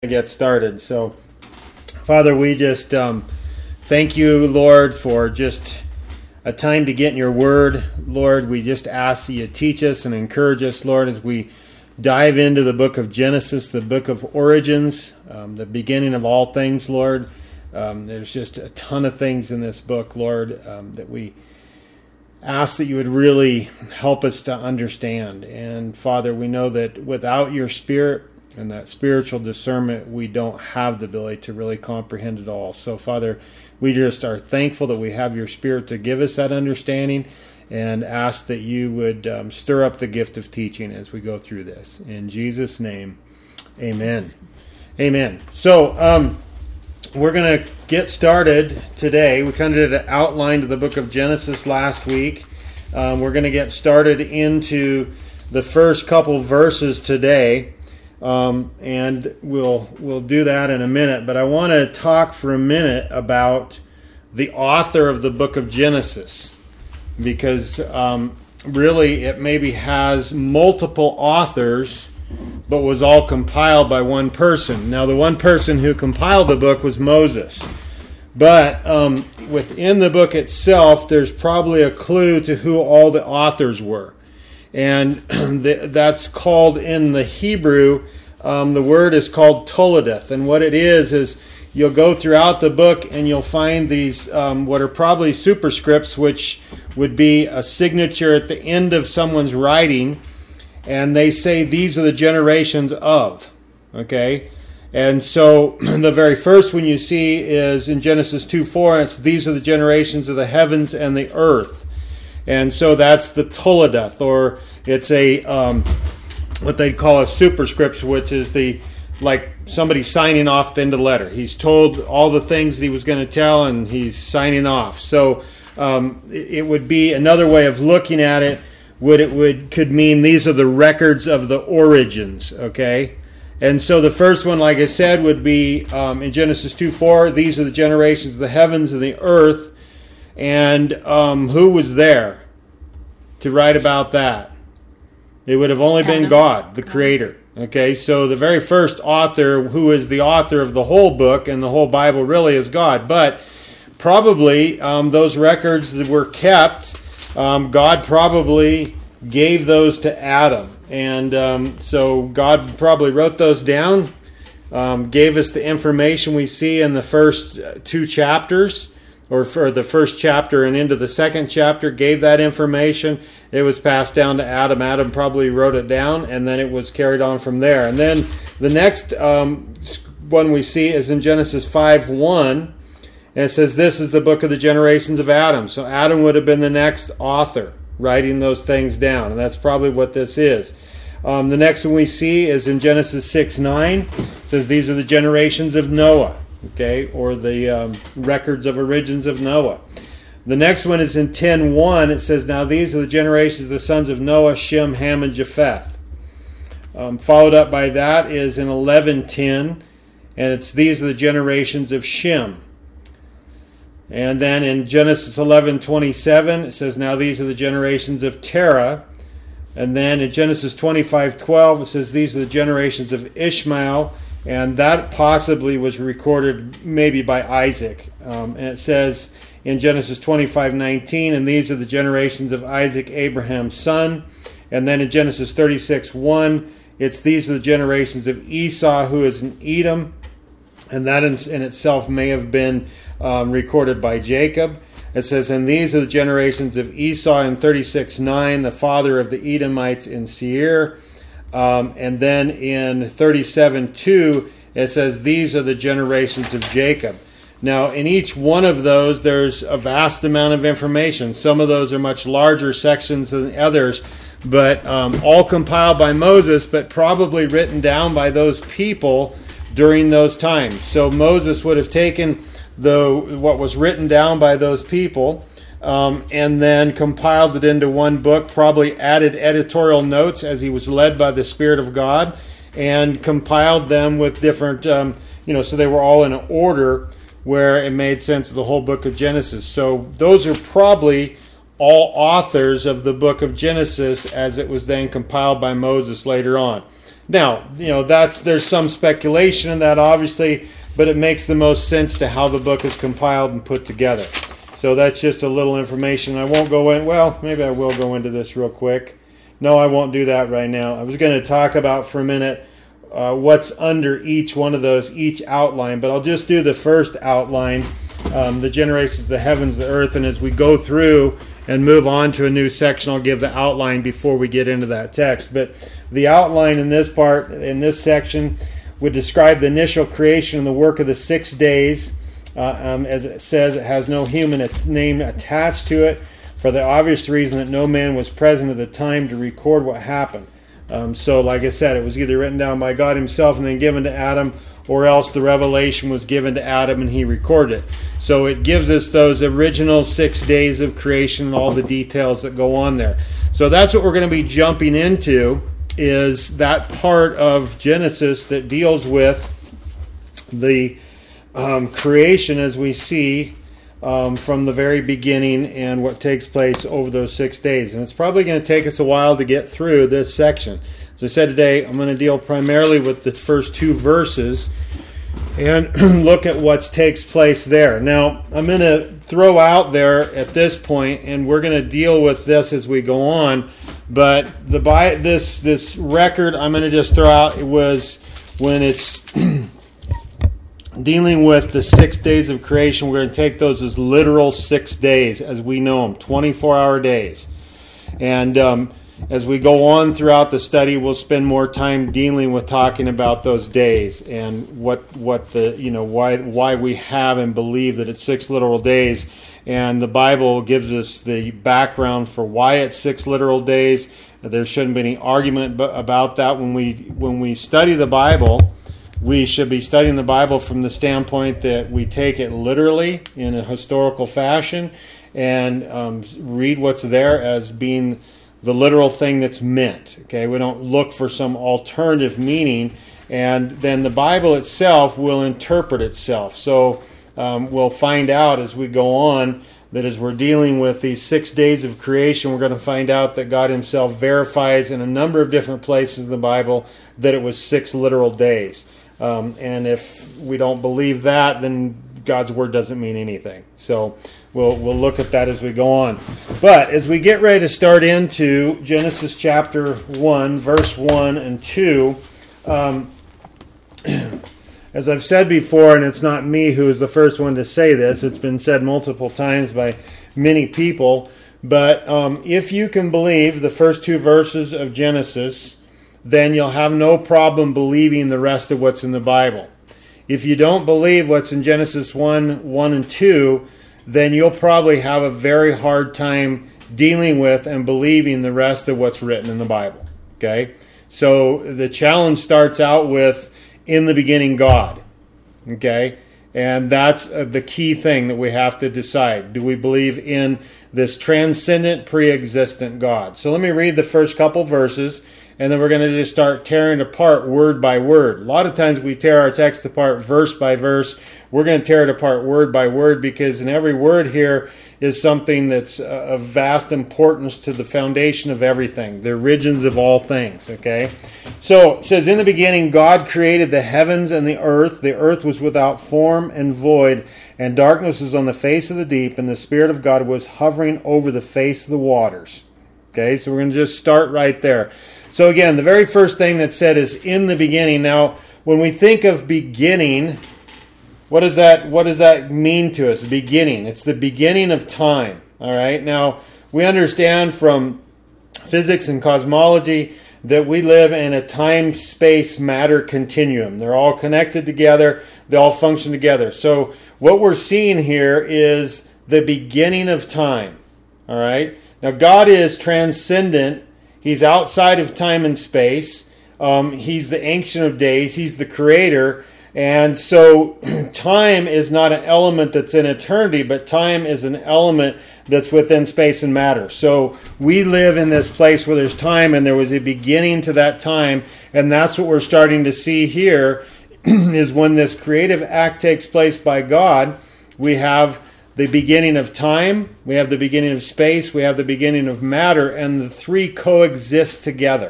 Get started. So, Father, we just thank you, Lord, for just a time to get in your word. Lord, we just ask that you teach us and encourage us, Lord, as we dive into the book of Genesis, the book of origins, the beginning of all things, Lord. There's just a ton of things in this book, Lord, that we ask that you would really help us to understand. And, Father, we know that without your Spirit and that spiritual discernment, we don't have the ability to really comprehend it all. So, Father, we just are thankful that we have your Spirit to give us that understanding, and ask that you would stir up the gift of teaching as we go through this. In Jesus' name, amen. Amen. So, we're going to get started today. We kind of did an outline to the book of Genesis last week. We're going to get started into the first couple verses today. And we'll do that in a minute, but I want to talk for a minute about the author of the book of Genesis, because really it maybe has multiple authors, but was all compiled by one person. Now, the one person who compiled the book was Moses, but within the book itself, there's probably a clue to who all the authors were. And that's called in the Hebrew, the word is called Toledeth. And what it is you'll go throughout the book and you'll find these, what are probably superscripts, which would be a signature at the end of someone's writing. And they say, these are the generations of. Okay? And so the very first one you see is in Genesis 2:4. It's these are the generations of the heavens and the earth. And so that's the Toledeth, or it's a what they'd call a superscript, which is like somebody signing off the end of the letter. He's told all the things that he was going to tell, and he's signing off. So it would be another way of looking at it. Could mean these are the records of the origins. Okay, and so the first one, like I said, would be in Genesis 2:4. These are the generations of the heavens and the earth. And who was there to write about that? It would have only been God, the Creator. Okay, so the very first author, who is the author of the whole book and the whole Bible, really is God. But probably those records that were kept, God probably gave those to Adam. And so God probably wrote those down, gave us the information we see in the first two chapters, or for the first chapter and into the second chapter, gave that information. It was passed down to Adam. Adam probably wrote it down, and then it was carried on from there. And then the next one we see is in Genesis 5:1, and it says, this is the book of the generations of Adam. So Adam would have been the next author, writing those things down, and that's probably what this is. The next one we see is in Genesis 6:9. It says, these are the generations of Noah. Okay, or the records of origins of Noah. The next one is in 10:1. It says, now these are the generations of the sons of Noah, Shem, Ham, and Japheth. Followed up by that is in 11:10, and it's these are the generations of Shem. And then in Genesis 11:27, it says, now these are the generations of Terah. And then in Genesis 25:12, it says, these are the generations of Ishmael. And that possibly was recorded maybe by Isaac. And it says in Genesis 25:19, and these are the generations of Isaac, Abraham's son. And then in Genesis 36:1, it's these are the generations of Esau, who is in Edom. And that in itself may have been recorded by Jacob. It says, and these are the generations of Esau in 36:9, the father of the Edomites in Seir. And then in 37:2, it says, these are the generations of Jacob. Now, in each one of those, there's a vast amount of information. Some of those are much larger sections than others, but all compiled by Moses, but probably written down by those people during those times. So Moses would have taken what was written down by those people, and then compiled it into one book, probably added editorial notes as he was led by the Spirit of God, and compiled them with different, so they were all in an order where it made sense of the whole book of Genesis. So those are probably all authors of the book of Genesis as it was then compiled by Moses later on. Now, there's some speculation in that, obviously, but it makes the most sense to how the book is compiled and put together. So that's just a little information. I won't go in. Well, maybe I will go into this real quick. No, I won't do that right now. I was going to talk about for a minute what's under each one of those, each outline, but I'll just do the first outline, the generations, the heavens, the earth, and as we go through and move on to a new section, I'll give the outline before we get into that text. But the outline in this part, in this section, would describe the initial creation and the work of the 6 days. As it says, it has no human name attached to it for the obvious reason that no man was present at the time to record what happened. So like I said, it was either written down by God himself and then given to Adam, or else the revelation was given to Adam and he recorded it. So it gives us those original 6 days of creation and all the details that go on there. So that's what we're going to be jumping into, is that part of Genesis that deals with the creation as we see from the very beginning and what takes place over those 6 days. And it's probably going to take us a while to get through this section. As I said today, I'm going to deal primarily with the first 2 verses and look at what takes place there. Now, I'm going to throw out there at this point, and we're going to deal with this as we go on, but this record I'm going to just throw out, it was when it's dealing with the 6 days of creation. We're going to take those as literal 6 days as we know them, 24-hour days. And as we go on throughout the study, we'll spend more time dealing with talking about those days and what the why we have and believe that it's 6 literal days. And the Bible gives us the background for why it's 6 literal days. There shouldn't be any argument about that. When we study the Bible, we should be studying the Bible from the standpoint that we take it literally in a historical fashion and read what's there as being the literal thing that's meant. Okay, we don't look for some alternative meaning, and then the Bible itself will interpret itself. So we'll find out as we go on that as we're dealing with these 6 days of creation, we're going to find out that God himself verifies in a number of different places in the Bible that it was 6 literal days. And if we don't believe that, then God's word doesn't mean anything. So we'll look at that as we go on. But as we get ready to start into Genesis chapter 1, verse 1 and 2, as I've said before, and it's not me who is the first one to say this, it's been said multiple times by many people, but if you can believe the first 2 verses of Genesis, then you'll have no problem believing the rest of what's in the Bible. If you don't believe what's in Genesis 1 and 2, then you'll probably have a very hard time dealing with and believing the rest of what's written in the Bible. Okay? So the challenge starts out with, in the beginning, God. Okay? And that's the key thing that we have to decide. Do we believe in this transcendent, pre-existent God? So let me read the first couple verses, and then we're going to just start tearing apart word by word. A lot of times we tear our text apart verse by verse. We're going to tear it apart word by word because in every word here is something that's of vast importance to the foundation of everything, the origins of all things. Okay? So it says, in the beginning God created the heavens and the earth. The earth was without form and void, and darkness was on the face of the deep, and the Spirit of God was hovering over the face of the waters. Okay, so we're going to just start right there. So again, the very first thing that's said is in the beginning. Now, when we think of beginning, what does that mean to us? Beginning. It's the beginning of time. All right. Now, we understand from physics and cosmology that we live in a time-space-matter continuum. They're all connected together. They all function together. So what we're seeing here is the beginning of time. All right. Now, God is transcendent. He's outside of time and space. He's the Ancient of Days. He's the Creator. And so time is not an element that's in eternity, but time is an element that's within space and matter. So we live in this place where there's time, and there was a beginning to that time. And that's what we're starting to see here is when this creative act takes place by God, we have the beginning of time, we have the beginning of space, we have the beginning of matter, and the 3 coexist together.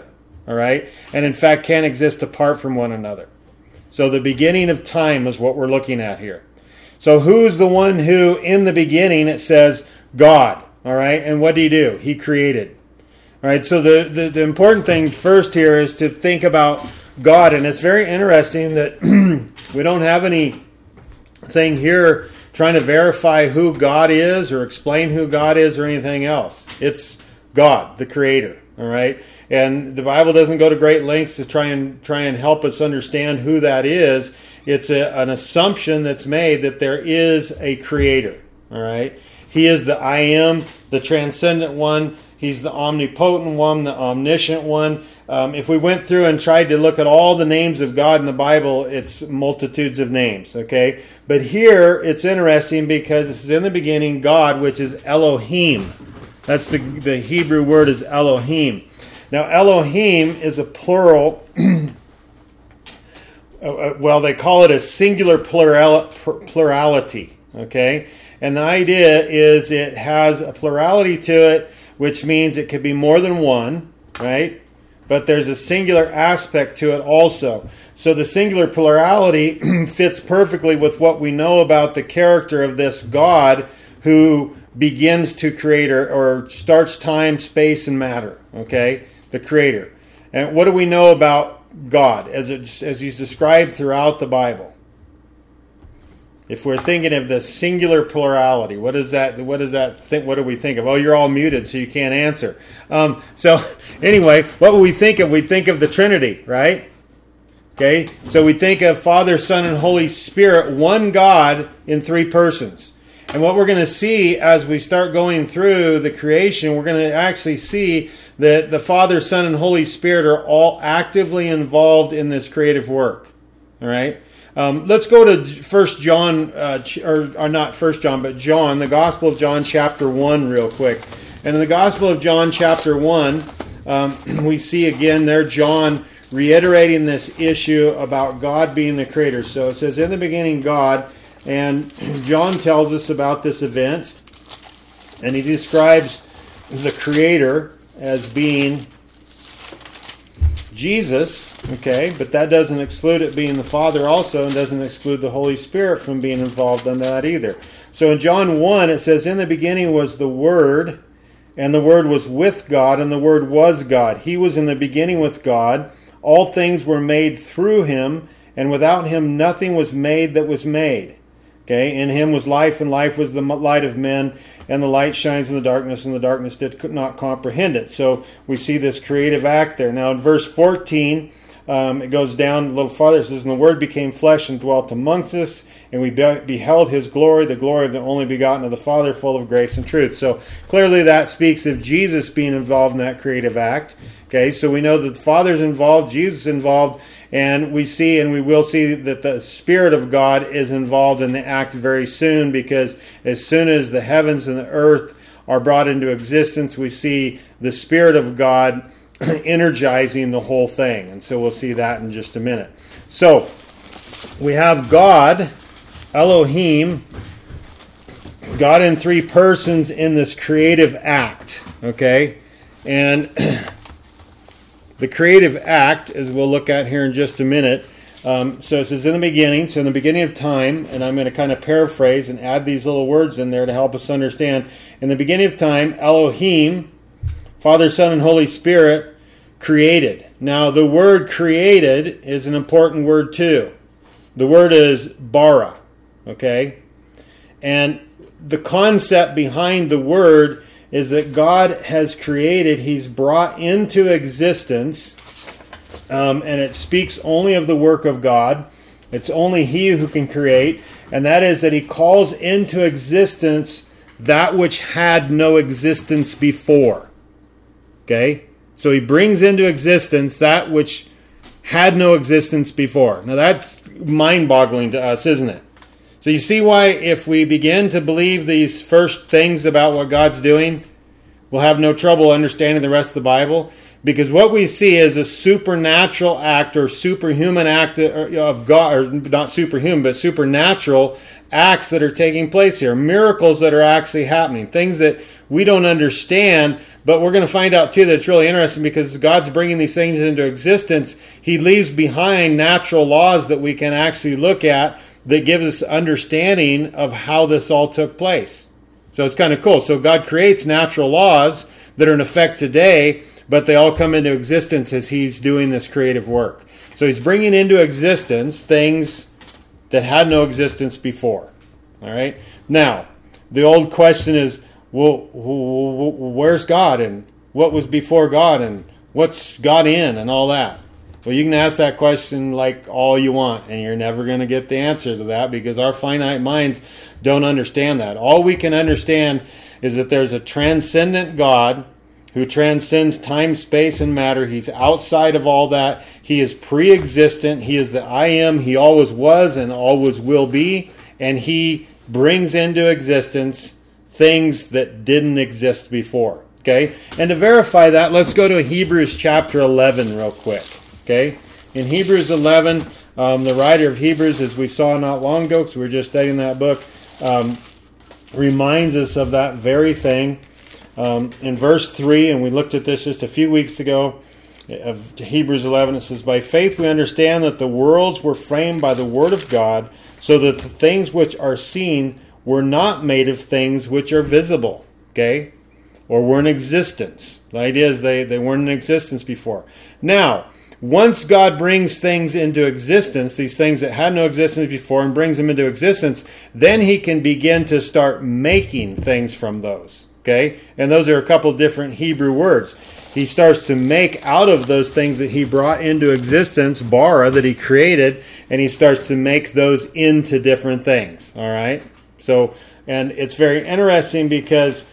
all right? And in fact, can't exist apart from one another. So the beginning of time is what we're looking at here. So who's the one who, in the beginning, it says God, all right? And what did he do? He created. All right, so the important thing first here is to think about God. And it's very interesting that we don't have anything here trying to verify who God is or explain who God is or anything else. It's God, the Creator, all right? And the Bible doesn't go to great lengths to try and help us understand who that is. It's an assumption that's made that there is a Creator, all right? He is the I Am, the transcendent one. He's the omnipotent one, the omniscient one. If we went through and tried to look at all the names of God in the Bible, it's multitudes of names, okay? But here, it's interesting because this is in the beginning, God, which is Elohim. That's the Hebrew word is Elohim. Now, Elohim is a plural. Well, they call it a singular plurality, okay? And the idea is it has a plurality to it, which means it could be more than one, right? But there's a singular aspect to it also. So the singular plurality fits perfectly with what we know about the character of this God who begins to create or starts time, space, and matter, okay? The Creator. And what do we know about God as he's described throughout the Bible? If we're thinking of the singular plurality, what does that think? What do we think of? Oh, you're all muted, so you can't answer. So anyway, what would we think of? We think of the Trinity, right? Okay, so we think of Father, Son, and Holy Spirit, one God in three persons. And what we're going to see as we start going through the creation, we're going to actually see that the Father, Son, and Holy Spirit are all actively involved in this creative work. All right? Let's go to 1 John, or not 1 John, but John, the Gospel of John, chapter 1, real quick. And in the Gospel of John, chapter 1, we see again there John reiterating this issue about God being the Creator. So it says, in the beginning, God, and John tells us about this event, and he describes the Creator as being Jesus, okay, but that doesn't exclude it being the Father also, and doesn't exclude the Holy Spirit from being involved in that either. So in John 1, it says, in the beginning was the Word, and the Word was with God, and the Word was God. He was in the beginning with God. All things were made through Him, and without Him nothing was made that was made. Okay, in Him was life, and life was the light of men, and the light shines in the darkness, and the darkness did not comprehend it. So we see this creative act there. Now in verse 14, it goes down a little farther. It says, and the Word became flesh and dwelt amongst us, and we beheld His glory, the glory of the only begotten of the Father, full of grace and truth. So clearly that speaks of Jesus being involved in that creative act. Okay, so we know that the Father's involved, Jesus is involved, and we see and we will see that the Spirit of God is involved in the act very soon, because as soon as the heavens and the earth are brought into existence, we see the Spirit of God energizing the whole thing. And so we'll see that in just a minute. So we have God, Elohim, God in three persons in this creative act. Okay? And the creative act, as we'll look at here in just a minute, so it says in the beginning, so in the beginning of time, and I'm going to kind of paraphrase and add these little words in there to help us understand. In the beginning of time, Elohim, Father, Son, and Holy Spirit, created. Now, the word created is an important word too. The word is bara, okay? And the concept behind the word is that God has created, He's brought into existence, and it speaks only of the work of God. It's only He who can create, and that is that He calls into existence that which had no existence before. Okay? So He brings into existence that which had no existence before. Now that's mind-boggling to us, isn't it? So you see why if we begin to believe these first things about what God's doing, we'll have no trouble understanding the rest of the Bible. Because what we see is a supernatural act or superhuman act of God, or not superhuman, but supernatural acts that are taking place here. Miracles that are actually happening. Things that we don't understand, but we're going to find out too that it's really interesting because God's bringing these things into existence. He leaves behind natural laws that we can actually look at that gives us understanding of how this all took place. So it's kind of cool. So God creates natural laws that are in effect today, but they all come into existence as He's doing this creative work. So He's bringing into existence things that had no existence before. All right? Now, the old question is, well, where's God? And what was before God? And what's God in? And all that. Well, you can ask that question like all you want, and you're never going to get the answer to that because our finite minds don't understand that. All we can understand is that there's a transcendent God who transcends time, space, and matter. He's outside of all that. He is pre-existent. He is the I am. He always was and always will be. And He brings into existence things that didn't exist before. Okay? And to verify that, let's go to Hebrews chapter 11 real quick. Okay? In Hebrews 11, the writer of Hebrews, as we saw not long ago, because we were just studying that book, reminds us of that very thing. In verse 3, and we looked at this just a few weeks ago, of Hebrews 11, it says, "By faith we understand that the worlds were framed by the word of God, so that the things which are seen were not made of things which are visible." Okay? Or were in existence. The idea is they weren't in existence before. Now, once God brings things into existence, these things that had no existence before, and brings them into existence, then He can begin to start making things from those. Okay? And those are a couple different Hebrew words. He starts to make out of those things that He brought into existence, bara, that He created, and He starts to make those into different things. All right? So, and it's very interesting because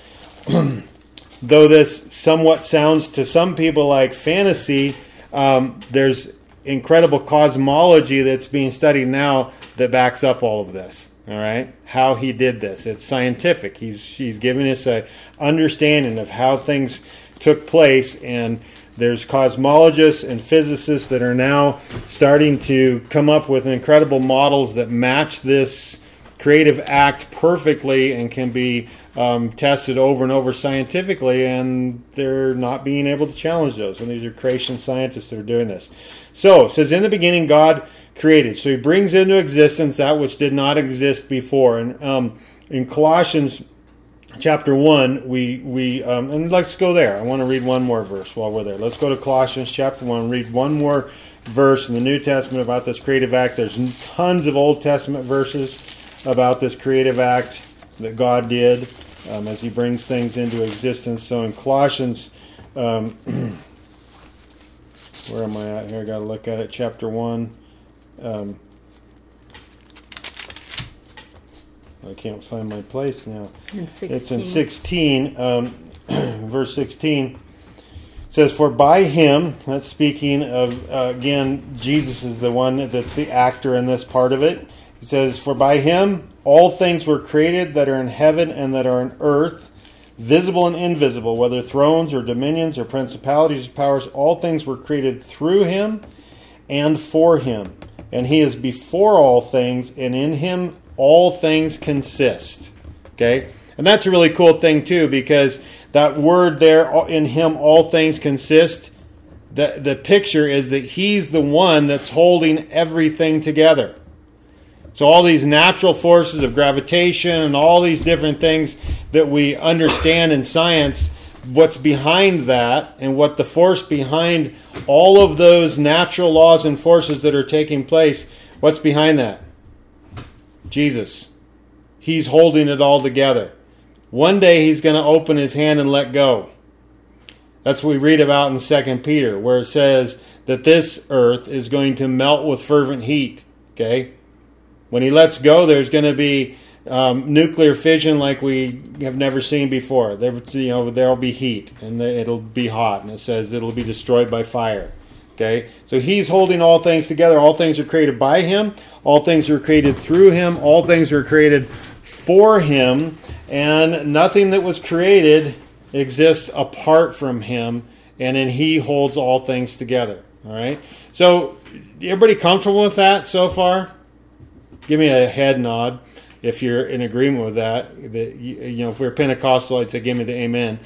though this somewhat sounds to some people like fantasy, there's incredible cosmology that's being studied now that backs up all of this. All right, how He did this. It's scientific. He's giving us an understanding of how things took place, and there's cosmologists and physicists that are now starting to come up with incredible models that match this creative act perfectly and can be tested over and over scientifically, and they're not being able to challenge those. And these are creation scientists that are doing this. So it says, "In the beginning God created." So He brings into existence that which did not exist before. And in Colossians chapter 1, and let's go there. I want to read one more verse while we're there. Let's go to Colossians chapter 1, read one more verse in the New Testament about this creative act. There's tons of Old Testament verses about this creative act that God did as He brings things into existence. So in Colossians, where am I at here? I got to look at it. Chapter 1. I can't find my place now. It's in 16, verse 16. It says, "For by Him," that's speaking of, again, Jesus is the one that's the actor in this part of it. He says, "For by Him all things were created that are in heaven and that are in earth, visible and invisible, whether thrones or dominions or principalities or powers, all things were created through Him and for Him. And He is before all things, and in Him all things consist." Okay? And that's a really cool thing too, because that word there, "in Him all things consist," the picture is that He's the one that's holding everything together. So all these natural forces of gravitation and all these different things that we understand in science, what's behind that and what the force behind all of those natural laws and forces that are taking place, what's behind that? Jesus. He's holding it all together. One day He's going to open His hand and let go. That's what we read about in 2 Peter, where it says that this earth is going to melt with fervent heat. Okay? When He lets go, there's going to be nuclear fission like we have never seen before. There will be heat, and it'll be hot, and it says it'll be destroyed by fire. Okay, so He's holding all things together. All things are created by Him. All things are created through Him. All things are created for Him, and nothing that was created exists apart from Him. and then He holds all things together. All right? So, everybody comfortable with that so far? Give me a head nod if you're in agreement with that. If we're Pentecostal, I'd say give me the amen.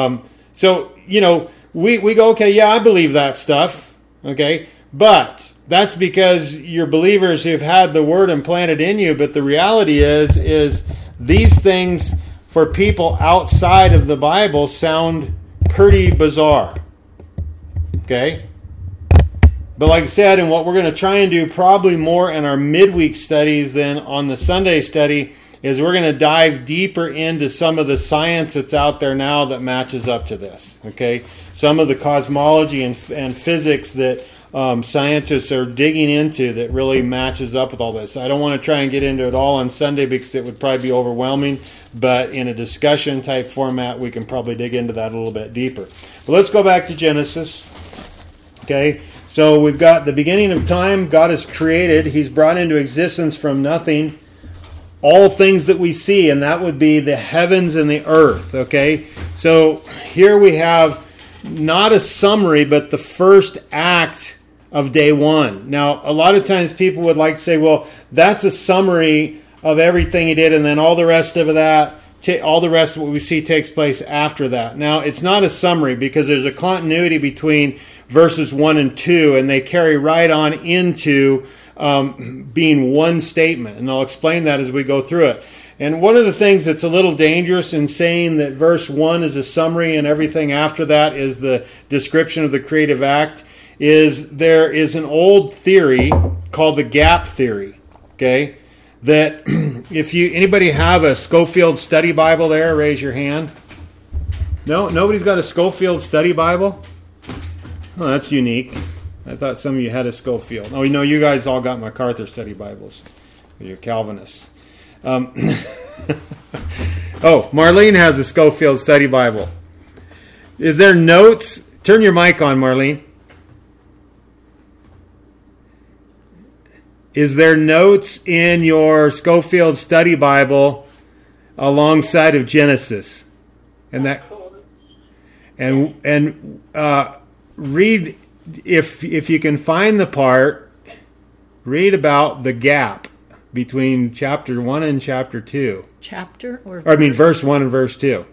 We go, okay, yeah, I believe that stuff, okay? But that's because you're believers who've had the Word implanted in you, but the reality is these things for people outside of the Bible sound pretty bizarre, okay? But like I said, and what we're going to try and do probably more in our midweek studies than on the Sunday study is we're going to dive deeper into some of the science that's out there now that matches up to this. Okay, some of the cosmology and physics that scientists are digging into that really matches up with all this. I don't want to try and get into it all on Sunday because it would probably be overwhelming, but in a discussion type format, we can probably dig into that a little bit deeper. But let's go back to Genesis. Okay. So we've got the beginning of time. God has created. He's brought into existence from nothing all things that we see, and that would be the heavens and the earth. Okay? So here we have not a summary, but the first act of day one. Now, a lot of times people would like to say, well, that's a summary of everything He did, and then all the rest of what we see takes place after that. Now, it's not a summary because there's a continuity between verses 1 and 2, and they carry right on into being one statement. And I'll explain that as we go through it. And one of the things that's a little dangerous in saying that verse 1 is a summary and everything after that is the description of the creative act is there is an old theory called the gap theory. Okay? That if anybody have a Scofield Study Bible there, raise your hand. No? Nobody's got a Scofield Study Bible? Oh, that's unique. I thought some of you had a Scofield. Oh, you guys all got MacArthur Study Bibles. You're Calvinists. Marlene has a Scofield Study Bible. Is there notes? Turn your mic on, Marlene. Is there notes in your Scofield Study Bible alongside of Genesis? And read, if you can find the part, read about the gap between chapter 1 and chapter 2. Verse 1 and verse 2.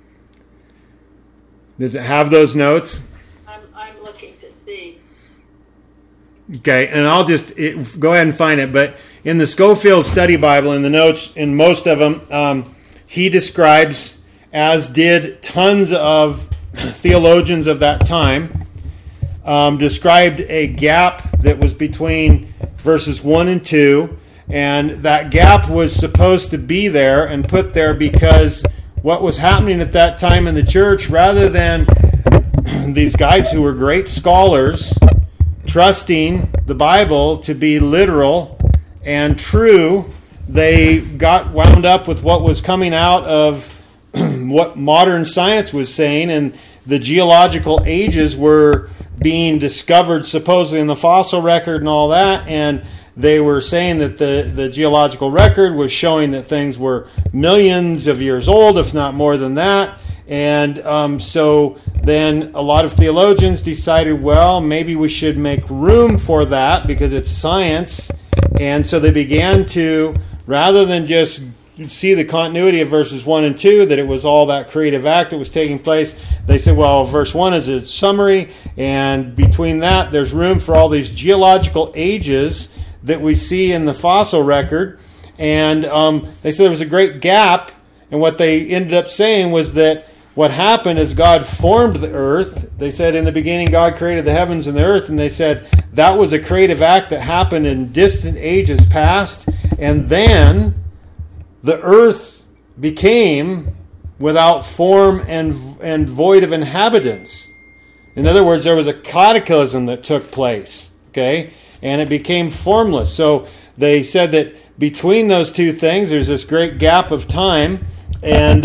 Does it have those notes? I'm looking to see. Okay, and I'll just go ahead and find it. But in the Scofield Study Bible, in the notes, in most of them, he describes, as did tons of theologians of that time, described a gap that was between verses 1 and 2, and that gap was supposed to be there and put there because what was happening at that time in the church, rather than these guys who were great scholars trusting the Bible to be literal and true, they got wound up with what was coming out of what modern science was saying, and the geological ages were being discovered supposedly in the fossil record and all that, and they were saying that the geological record was showing that things were millions of years old, if not more than that. And so then a lot of theologians decided, well, maybe we should make room for that because it's science. And so they began to, rather than just see the continuity of verses 1 and 2, that it was all that creative act that was taking place, they said, well, verse 1 is a summary, and between that there's room for all these geological ages that we see in the fossil record. And they said there was a great gap, and what they ended up saying was that what happened is God formed the earth. They said in the beginning God created the heavens and the earth, and they said that was a creative act that happened in distant ages past, and then the earth became without form and void of inhabitants. In other words, there was a cataclysm that took place, okay? And it became formless. So they said that between those two things, there's this great gap of time, and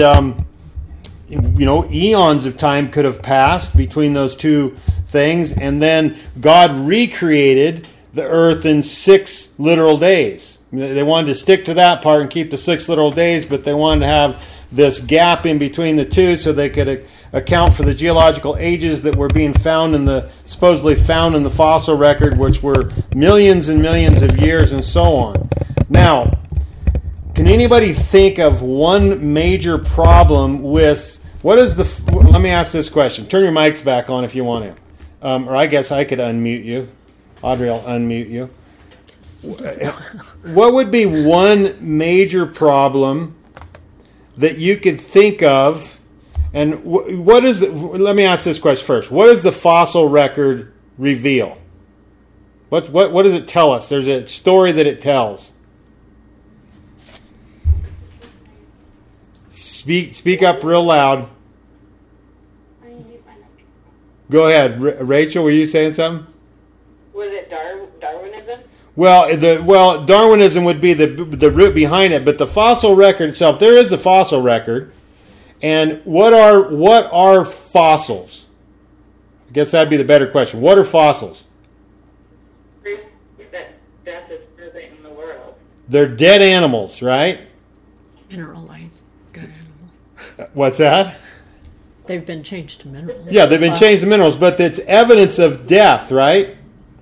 eons of time could have passed between those two things, and then God recreated the earth in 6 literal days. They wanted to stick to that part and keep the 6 literal days, but they wanted to have this gap in between the two so they could account for the geological ages that were being supposedly found in the fossil record, which were millions and millions of years and so on. Now, can anybody think of one major problem with, let me ask this question. Turn your mics back on if you want to. Or I guess I could unmute you. Audrey, I'll unmute you. What would be one major problem that you could think of? And let me ask this question first. What does the fossil record reveal? What does it tell us? There's a story that it tells. Speak up real loud. Go ahead, Rachel. Were you saying something? Was it Darwinism? Well, Darwinism would be the root behind it, but the fossil record itself, there is a fossil record, and what are fossils? I guess that'd be the better question. What are fossils? That death is present in the world. They're dead animals, right? Mineralized dead animals. What's that? They've been changed to minerals. Yeah, they've been changed to minerals, but it's evidence of death, right?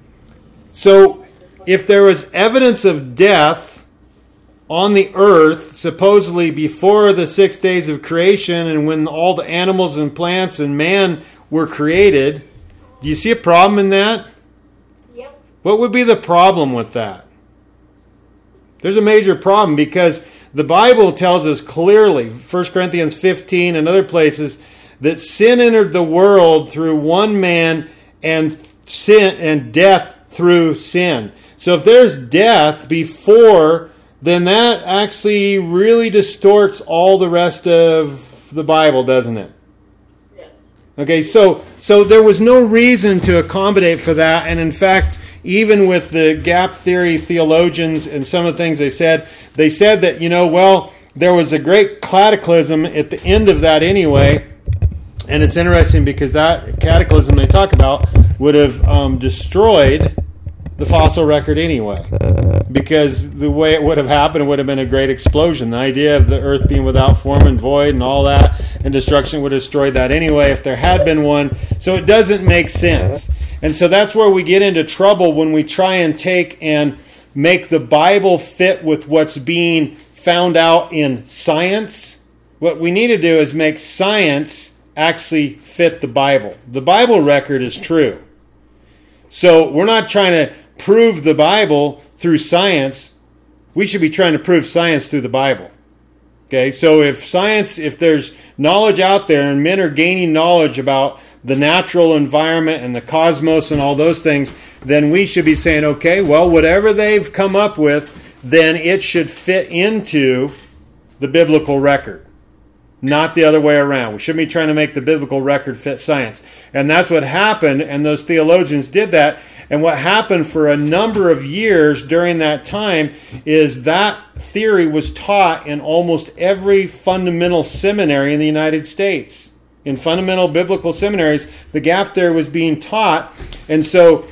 So, if there was evidence of death on the earth, supposedly before the 6 days of creation and when all the animals and plants and man were created, do you see a problem in that? Yep. What would be the problem with that? There's a major problem because the Bible tells us clearly, 1 Corinthians 15 and other places, that sin entered the world through one man and sin and death through sin. So if there's death before, then that actually really distorts all the rest of the Bible, doesn't it? Yes. Okay, so there was no reason to accommodate for that, and in fact, even with the gap theory theologians and some of the things they said that, there was a great cataclysm at the end of that anyway. And it's interesting because that cataclysm they talk about would have destroyed the fossil record anyway. Because the way it would have happened, it would have been a great explosion. The idea of the earth being without form and void and all that, and destruction would have destroyed that anyway if there had been one. So it doesn't make sense. And so that's where we get into trouble when we try and take and make the Bible fit with what's being found out in science. What we need to do is make science actually fit the Bible. The Bible record is true. So we're not trying to prove the Bible through science. We should be trying to prove science through the Bible. Okay, so if there's knowledge out there and men are gaining knowledge about the natural environment and the cosmos and all those things, then we should be saying, okay, well, whatever they've come up with, then it should fit into the biblical record. Not the other way around. We shouldn't be trying to make the biblical record fit science. And that's what happened, and those theologians did that. And what happened for a number of years during that time is that theory was taught in almost every fundamental seminary in the United States. In fundamental biblical seminaries, the gap theory was being taught. And so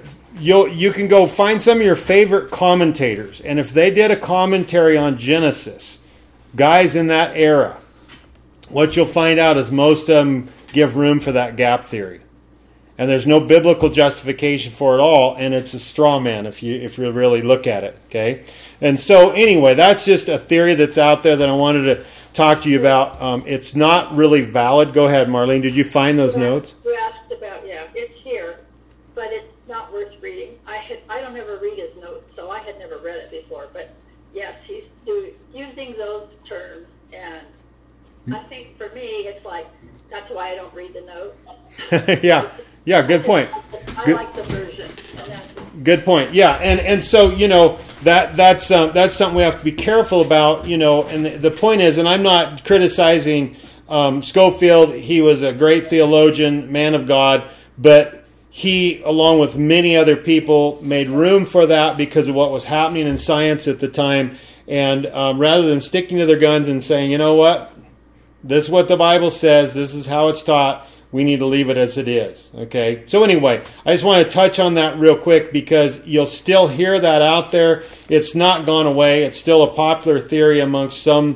you can go find some of your favorite commentators. And if they did a commentary on Genesis, guys in that era, what you'll find out is most of them give room for that gap theory. And there's no biblical justification for it all, and it's a straw man if you really look at it, okay? And so anyway, that's just a theory that's out there that I wanted to talk to you about. It's not really valid. Go ahead, Marlene. Did you find those notes? You asked about, it's here, but it's not worth reading. I don't ever read his notes, so I had never read it before. But yes, he's using those terms, and I think for me, it's like, that's why I don't read the notes. Yeah, good point. I like the version. Good point. Yeah, and so, that's something we have to be careful about, and the point is, and I'm not criticizing Scofield. He was a great theologian, man of God, but he, along with many other people, made room for that because of what was happening in science at the time. And rather than sticking to their guns and saying, you know what, this is what the Bible says, this is how it's taught, we need to leave it as it is. Okay? So anyway, I just want to touch on that real quick because you'll still hear that out there. It's not gone away. It's still a popular theory amongst some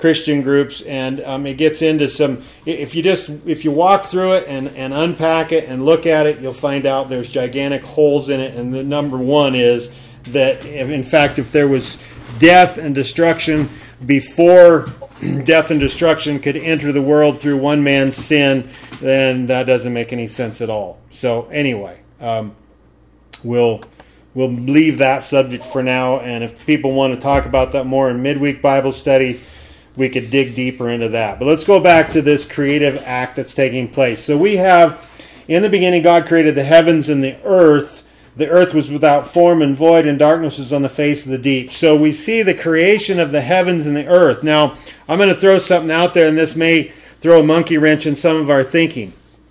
Christian groups, and it gets into some. If you walk through it and unpack it and look at it, you'll find out there's gigantic holes in it. And the number one is that, in fact, if there was death and destruction before death and destruction could enter the world through one man's sin, then that doesn't make any sense at all. So anyway, we'll leave that subject for now, and if people want to talk about that more in midweek Bible study, we could dig deeper into that. But let's go back to this creative act that's taking place. So we have, in the beginning, God created the heavens and the earth. The earth was without form and void, and darkness was on the face of the deep. So we see the creation of the heavens and the earth. Now, I'm going to throw something out there, and this may throw a monkey wrench in some of our thinking.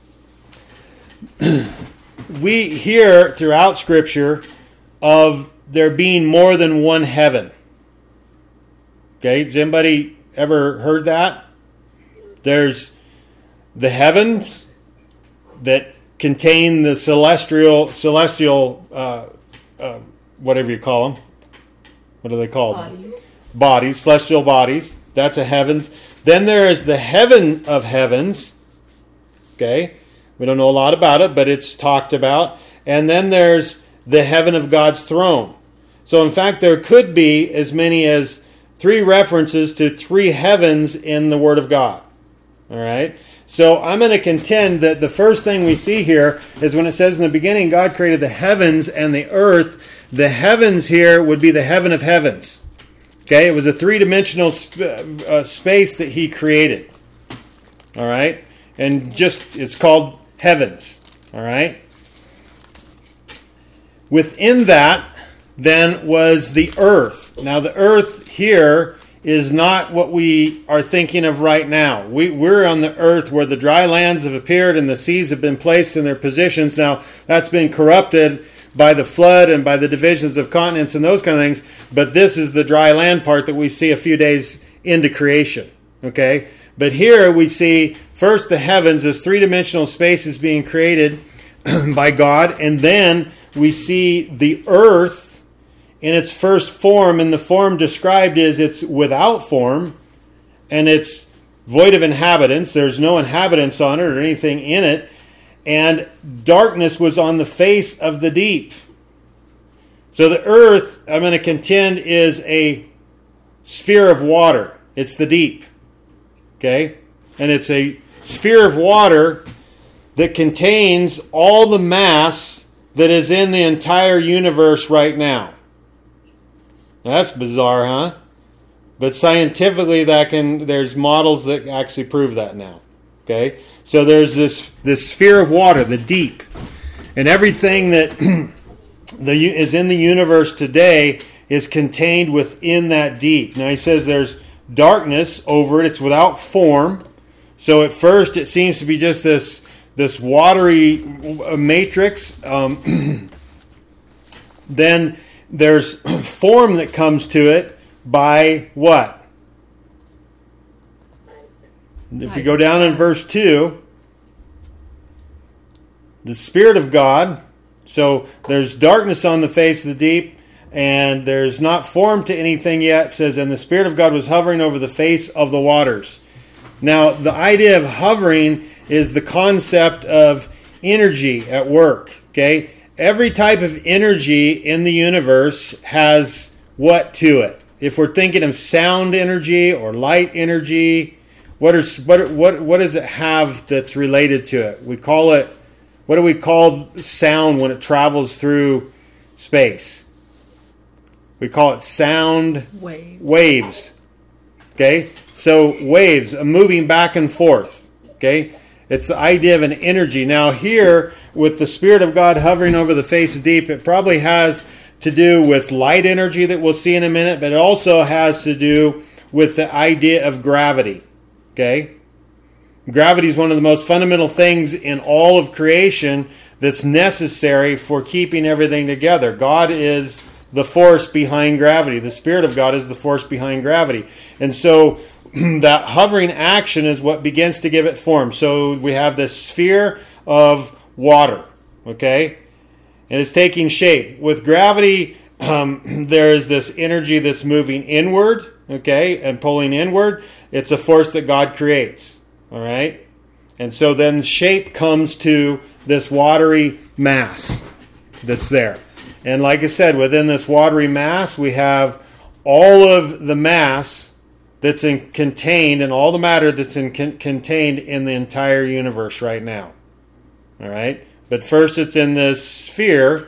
We hear throughout Scripture of there being more than one heaven. Okay, has anybody ever heard that? There's the heavens that contain the celestial, whatever you call them. What are they called? Bodies, celestial bodies. That's a heavens. Then there is the heaven of heavens. Okay, we don't know a lot about it, but it's talked about. And then there's the heaven of God's throne. So in fact, there could be as many as 3 references to 3 heavens in the Word of God. All right? So I'm going to contend that the first thing we see here is when it says in the beginning, God created the heavens and the earth. The heavens here would be the heaven of heavens. Okay? It was a 3-dimensional space that He created. All right? And it's called heavens. All right? Within that, then, was the earth. Now, the earth here is not what we are thinking of right now. We're on the earth where the dry lands have appeared and the seas have been placed in their positions. Now, that's been corrupted by the flood and by the divisions of continents and those kind of things. But this is the dry land part that we see a few days into creation. Okay? But here we see first the heavens as 3-dimensional spaces being created by God, and then we see the earth in its first form, and the form described is it's without form, and it's void of inhabitants. There's no inhabitants on it or anything in it, and darkness was on the face of the deep. So the earth, I'm going to contend, is a sphere of water. It's the deep. Okay? And it's a sphere of water that contains all the mass that is in the entire universe right now. That's bizarre, huh? But scientifically, there's models that actually prove that now. Okay, so there's this sphere of water, the deep, and everything that is in the universe today is contained within that deep. Now he says there's darkness over it; it's without form. So at first, it seems to be just this watery matrix. Then there's form that comes to it by what? If you go down in verse 2, the Spirit of God. So there's darkness on the face of the deep, and there's not form to anything yet. It says, and the Spirit of God was hovering over the face of the waters. Now, the idea of hovering is the concept of energy at work. Okay? Every type of energy in the universe has what to it? If we're thinking of sound energy or light energy, what does it have that's related to it? We call it, what do we call sound when it travels through space? We call it sound waves. Okay? So waves, moving back and forth. Okay? It's the idea of an energy. Now here, with the Spirit of God hovering over the face of deep, it probably has to do with light energy that we'll see in a minute, but it also has to do with the idea of gravity. Okay? Gravity is one of the most fundamental things in all of creation that's necessary for keeping everything together. God is the force behind gravity. The Spirit of God is the force behind gravity. And so that hovering action is what begins to give it form. So we have this sphere of water, okay? And it's taking shape. With gravity, there is this energy that's moving inward, okay, and pulling inward, it's a force that God creates. All right? And so then shape comes to this watery mass that's there. And like I said, within this watery mass, we have all of the mass that's contained and all the matter that's contained in the entire universe right now. All right? But first it's in this sphere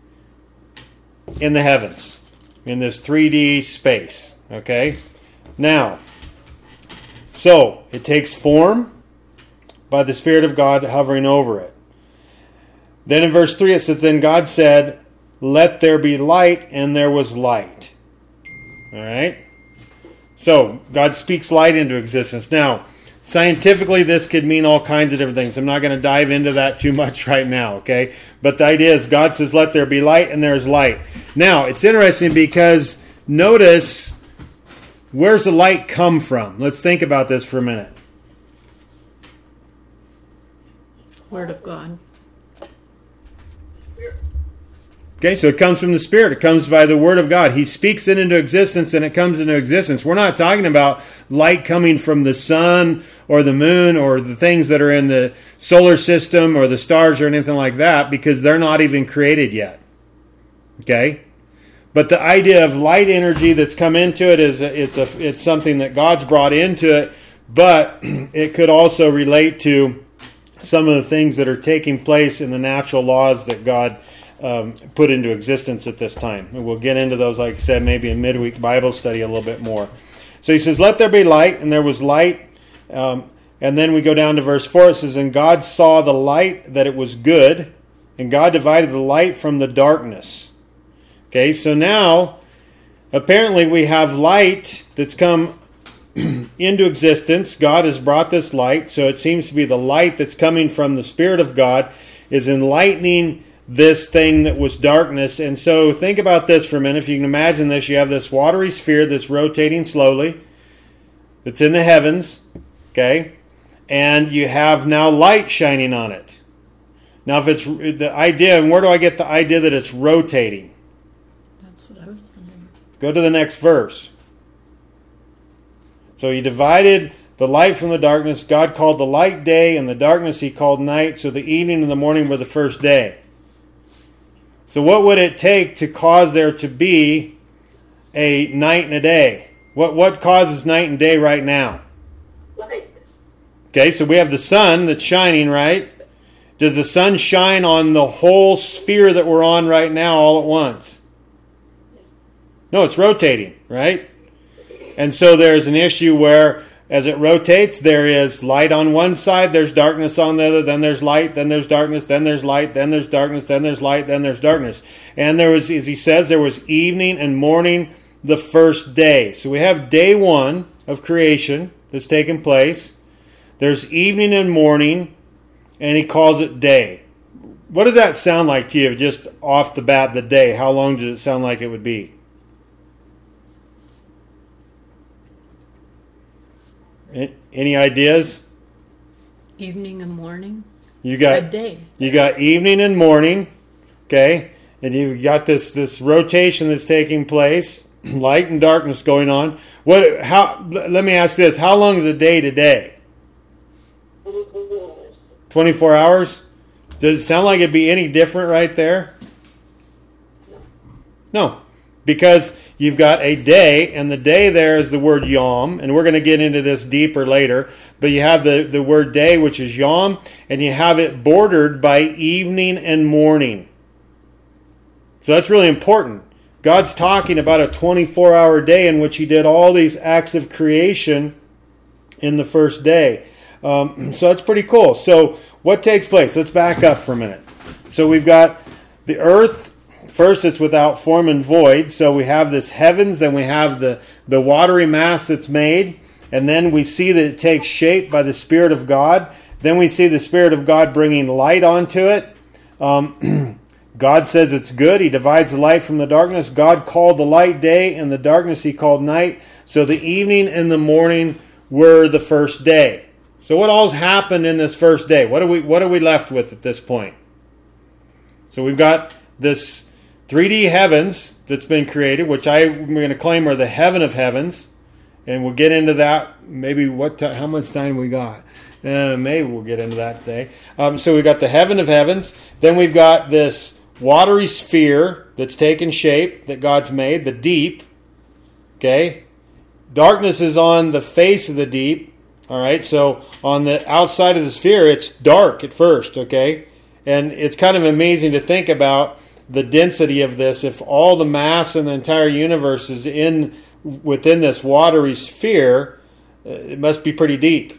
in the heavens, in this 3D space. Okay? Now, so it takes form by the Spirit of God hovering over it. Then in verse 3 it says, then God said, let there be light, and there was light. All right? So, God speaks light into existence. Now, scientifically, this could mean all kinds of different things. I'm not going to dive into that too much right now, okay? But the idea is God says, let there be light, and there's light. Now, it's interesting because notice, where's the light come from? Let's think about this for a minute. Word of God. Okay, so it comes from the Spirit. It comes by the Word of God. He speaks it into existence and it comes into existence. We're not talking about light coming from the sun or the moon or the things that are in the solar system or the stars or anything like that, because they're not even created yet. Okay? But the idea of light energy that's come into it is it's something that God's brought into it, but it could also relate to some of the things that are taking place in the natural laws that God put into existence at this time. And we'll get into those, like I said, maybe in midweek Bible study a little bit more. So he says, let there be light, and there was light. And then we go down to verse 4. It says, and God saw the light that it was good, and God divided the light from the darkness. Okay, so now, apparently we have light that's come into existence. God has brought this light, so it seems to be the light that's coming from the Spirit of God is enlightening this thing that was darkness. And so think about this for a minute. If you can imagine this, you have this watery sphere that's rotating slowly, that's in the heavens, okay? And you have now light shining on it. Now if it's the idea, and where do I get the idea that it's rotating? That's what I was wondering. Go to the next verse. So he divided the light from the darkness. God called the light day, and the darkness he called night. So the evening and the morning were the first day. So what would it take to cause there to be a night and a day? What causes night and day right now? Light. Okay, so we have the sun that's shining, right? Does the sun shine on the whole sphere that we're on right now all at once? No, it's rotating, right? And so there's an issue where as it rotates, there is light on one side, there's darkness on the other, then there's light, then there's darkness, then there's light, then there's darkness, then there's light, then there's darkness. And there was, as he says, there was evening and morning the first day. So we have day one of creation that's taken place. There's evening and morning, and he calls it day. What does that sound like to you, just off the bat, the day? How long does it sound like it would be? Any ideas? Evening and morning. You got A day. You got evening and morning, okay, and you've got this rotation that's taking place, light and darkness going on. Let me ask this: how long is a day today? 24 hours. Does it sound like it'd be any different right there? No, because you've got a day, and the day there is the word yom, and we're going to get into this deeper later, but you have the word day, which is yom, and you have it bordered by evening and morning. So that's really important. God's talking about a 24-hour day in which he did all these acts of creation in the first day. So that's pretty cool. So what takes place? Let's back up for a minute. So we've got the earth. First, it's without form and void. So we have this heavens, then we have the watery mass that's made, and then we see that it takes shape by the Spirit of God. Then we see the Spirit of God bringing light onto it. God says it's good. He divides the light from the darkness. God called the light day, and the darkness he called night. So the evening and the morning were the first day. So what all's happened in this first day? What are we left with at this point? So we've got this 3D heavens that's been created, which I'm going to claim are the heaven of heavens. And we'll get into that. Maybe how much time we got? Maybe we'll get into that today. So we've got the heaven of heavens. Then we've got this watery sphere that's taken shape that God's made, the deep. Okay? Darkness is on the face of the deep. All right? So on the outside of the sphere, it's dark at first. Okay? And it's kind of amazing to think about the density of this. If all the mass in the entire universe is within this watery sphere, it must be pretty deep.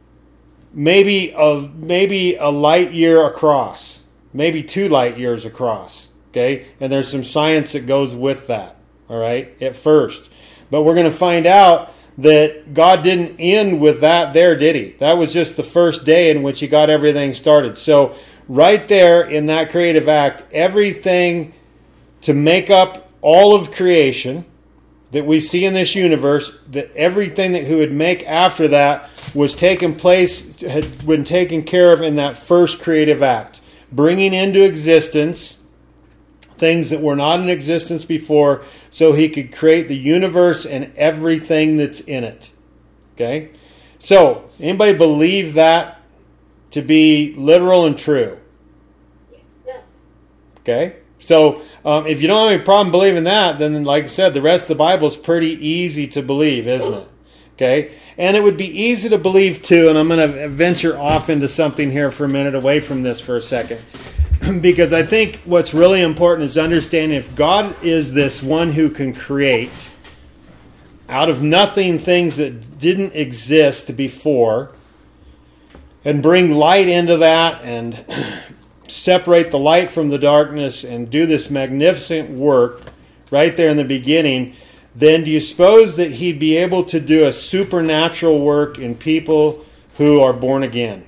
Maybe a light year across, maybe 2 light years across. Okay, and there's some science that goes with that. All right, at first, but we're going to find out that God didn't end with that there, did He? That was just the first day in which He got everything started. So right there in that creative act, everything to make up all of creation that we see in this universe, that everything that He would make after that was taking place, had been taken care of in that first creative act, bringing into existence things that were not in existence before, so He could create the universe and everything that's in it. Okay? So, anybody believe that to be literal and true? Yeah. Okay? So, if you don't have any problem believing that, then like I said, the rest of the Bible is pretty easy to believe, isn't it? Okay? And it would be easy to believe too, and I'm going to venture off into something here for a minute, away from this for a second. Because I think what's really important is understanding if God is this one who can create out of nothing things that didn't exist before, and bring light into that, and separate the light from the darkness, and do this magnificent work right there in the beginning, then do you suppose that He'd be able to do a supernatural work in people who are born again?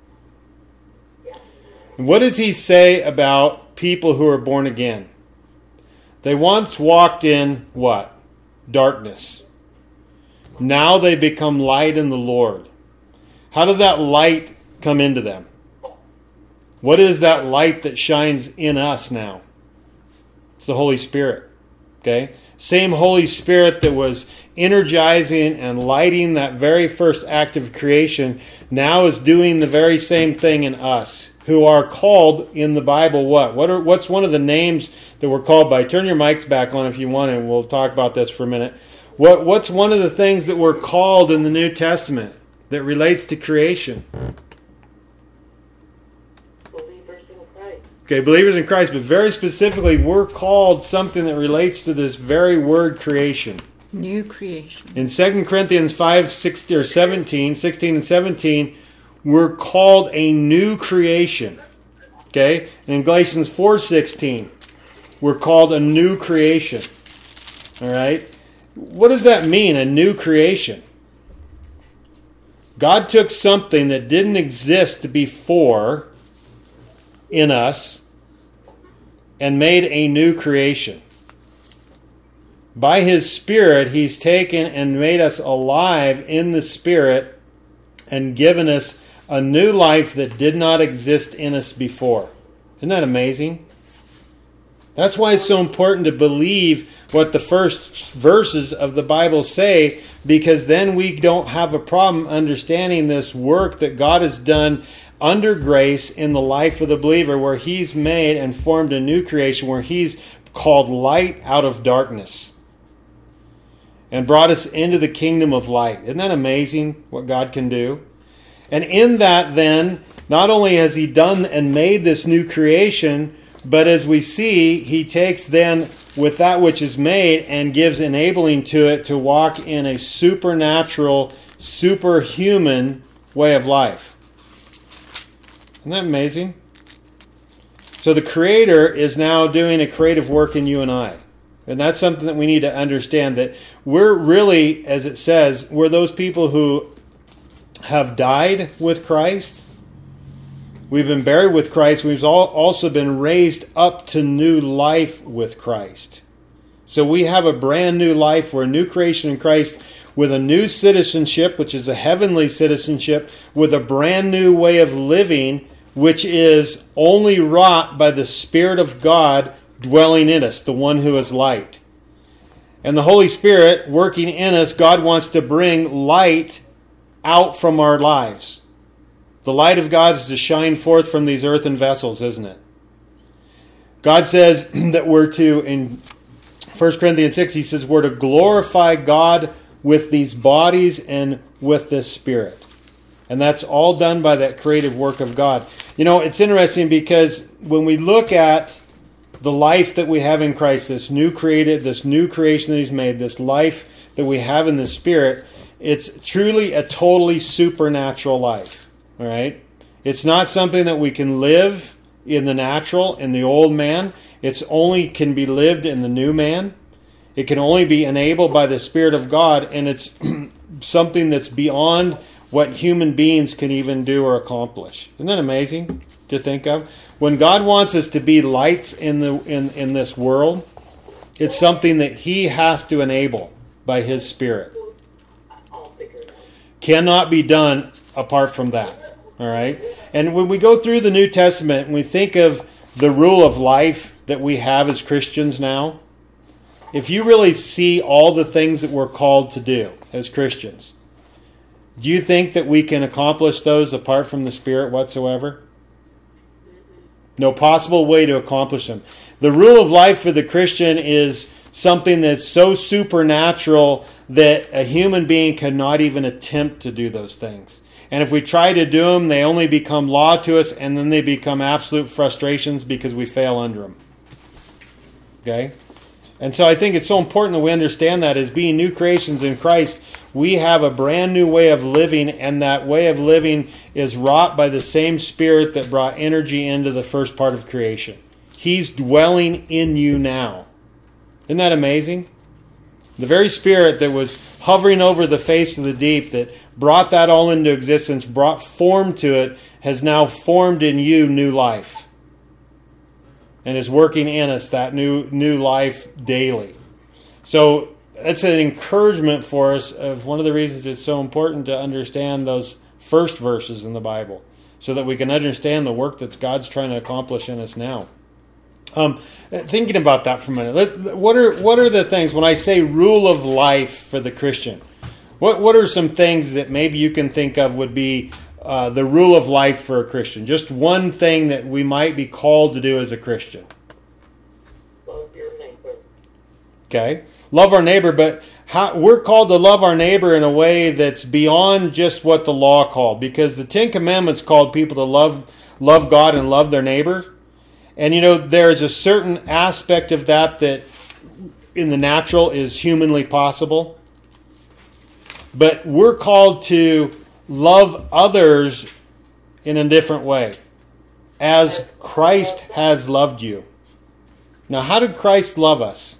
And what does He say about people who are born again? They once walked in what? Darkness. Now they become light in the Lord. How did that light come into them? What is that light that shines in us now? It's the Holy Spirit. Okay? Same Holy Spirit that was energizing and lighting that very first act of creation now is doing the very same thing in us, who are called in the Bible what? What's one of the names that we're called by? Turn your mics back on if you want, and we'll talk about this for a minute. What's one of the things that we're called in the New Testament that relates to creation? Believers in Christ. Okay, believers in Christ, but very specifically, we're called something that relates to this very word creation. New creation. In 2 Corinthians 16 and 17, we're called a new creation. Okay? And in Galatians 4:16, we're called a new creation. All right? What does that mean, a new creation? God took something that didn't exist before in us and made a new creation. By His Spirit, He's taken and made us alive in the Spirit and given us a new life that did not exist in us before. Isn't that amazing? That's why it's so important to believe what the first verses of the Bible say, because then we don't have a problem understanding this work that God has done under grace in the life of the believer, where He's made and formed a new creation, where He's called light out of darkness and brought us into the kingdom of light. Isn't that amazing what God can do? And in that then, not only has He done and made this new creation, but as we see, He takes then with that which is made and gives enabling to it to walk in a supernatural, superhuman way of life. Isn't that amazing? So the Creator is now doing a creative work in you and I. And that's something that we need to understand, that we're really, as it says, we're those people who have died with Christ. We've been buried with Christ. We've also been raised up to new life with Christ. So we have a brand new life. We're a new creation in Christ with a new citizenship, which is a heavenly citizenship, with a brand new way of living, which is only wrought by the Spirit of God dwelling in us, the one who is light. And the Holy Spirit working in us, God wants to bring light out from our lives. The light of God is to shine forth from these earthen vessels, isn't it? God says that we're to, in 1 Corinthians 6, he says we're to glorify God with these bodies and with this spirit. And that's all done by that creative work of God. You know, it's interesting because when we look at the life that we have in Christ, this new creation that he's made, this life that we have in the Spirit, it's truly a totally supernatural life. All right? It's not something that we can live in the natural, in the old man. It's only can be lived in the new man. It can only be enabled by the Spirit of God, and it's something that's beyond what human beings can even do or accomplish. Isn't that amazing to think of? When God wants us to be lights in this world, it's something that he has to enable by his Spirit. Cannot be done apart from that. All right? And when we go through the New Testament and we think of the rule of life that we have as Christians now, if you really see all the things that we're called to do as Christians, do you think that we can accomplish those apart from the Spirit whatsoever? No possible way to accomplish them. The rule of life for the Christian is something that's so supernatural that a human being cannot even attempt to do those things. And if we try to do them, they only become law to us, and then they become absolute frustrations because we fail under them. Okay? And so I think it's so important that we understand that as being new creations in Christ, we have a brand new way of living, and that way of living is wrought by the same Spirit that brought energy into the first part of creation. He's dwelling in you now. Isn't that amazing? The very Spirit that was hovering over the face of the deep, that brought that all into existence, brought form to it, has now formed in you new life. And is working in us that new life daily. So that's an encouragement for us of one of the reasons it's so important to understand those first verses in the Bible, so that we can understand the work that God's trying to accomplish in us now. Thinking about that for a minute, what are the things, when I say rule of life for the Christian, what are some things that maybe you can think of would be the rule of life for a Christian? Just one thing that we might be called to do as a Christian. Love your neighbor. Okay. Love our neighbor, but we're called to love our neighbor in a way that's beyond just what the law called, because the Ten Commandments called people to love God and love their neighbor. And you know, there's a certain aspect of that in the natural is humanly possible. But we're called to love others in a different way, as Christ has loved you. Now, how did Christ love us?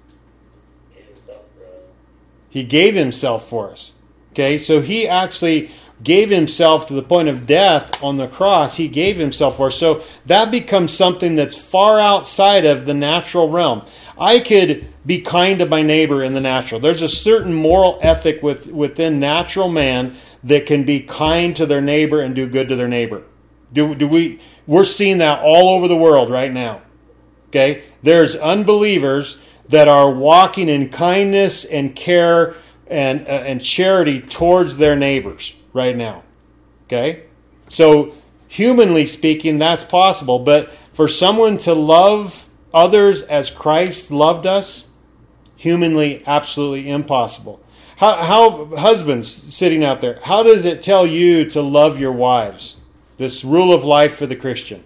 He gave himself for us. Okay, so he actually gave himself to the point of death on the cross. He gave himself for us. So that becomes something that's far outside of the natural realm. I could be kind to my neighbor in the natural. There's a certain moral ethic within natural man that can be kind to their neighbor and do good to their neighbor. We're seeing that all over the world right now. Okay? There's unbelievers that are walking in kindness and care and charity towards their neighbors right now. Okay? So, humanly speaking, that's possible. But for someone to love others as Christ loved us, humanly, absolutely impossible. How husbands sitting out there, how does it tell you to love your wives? This rule of life for the Christian.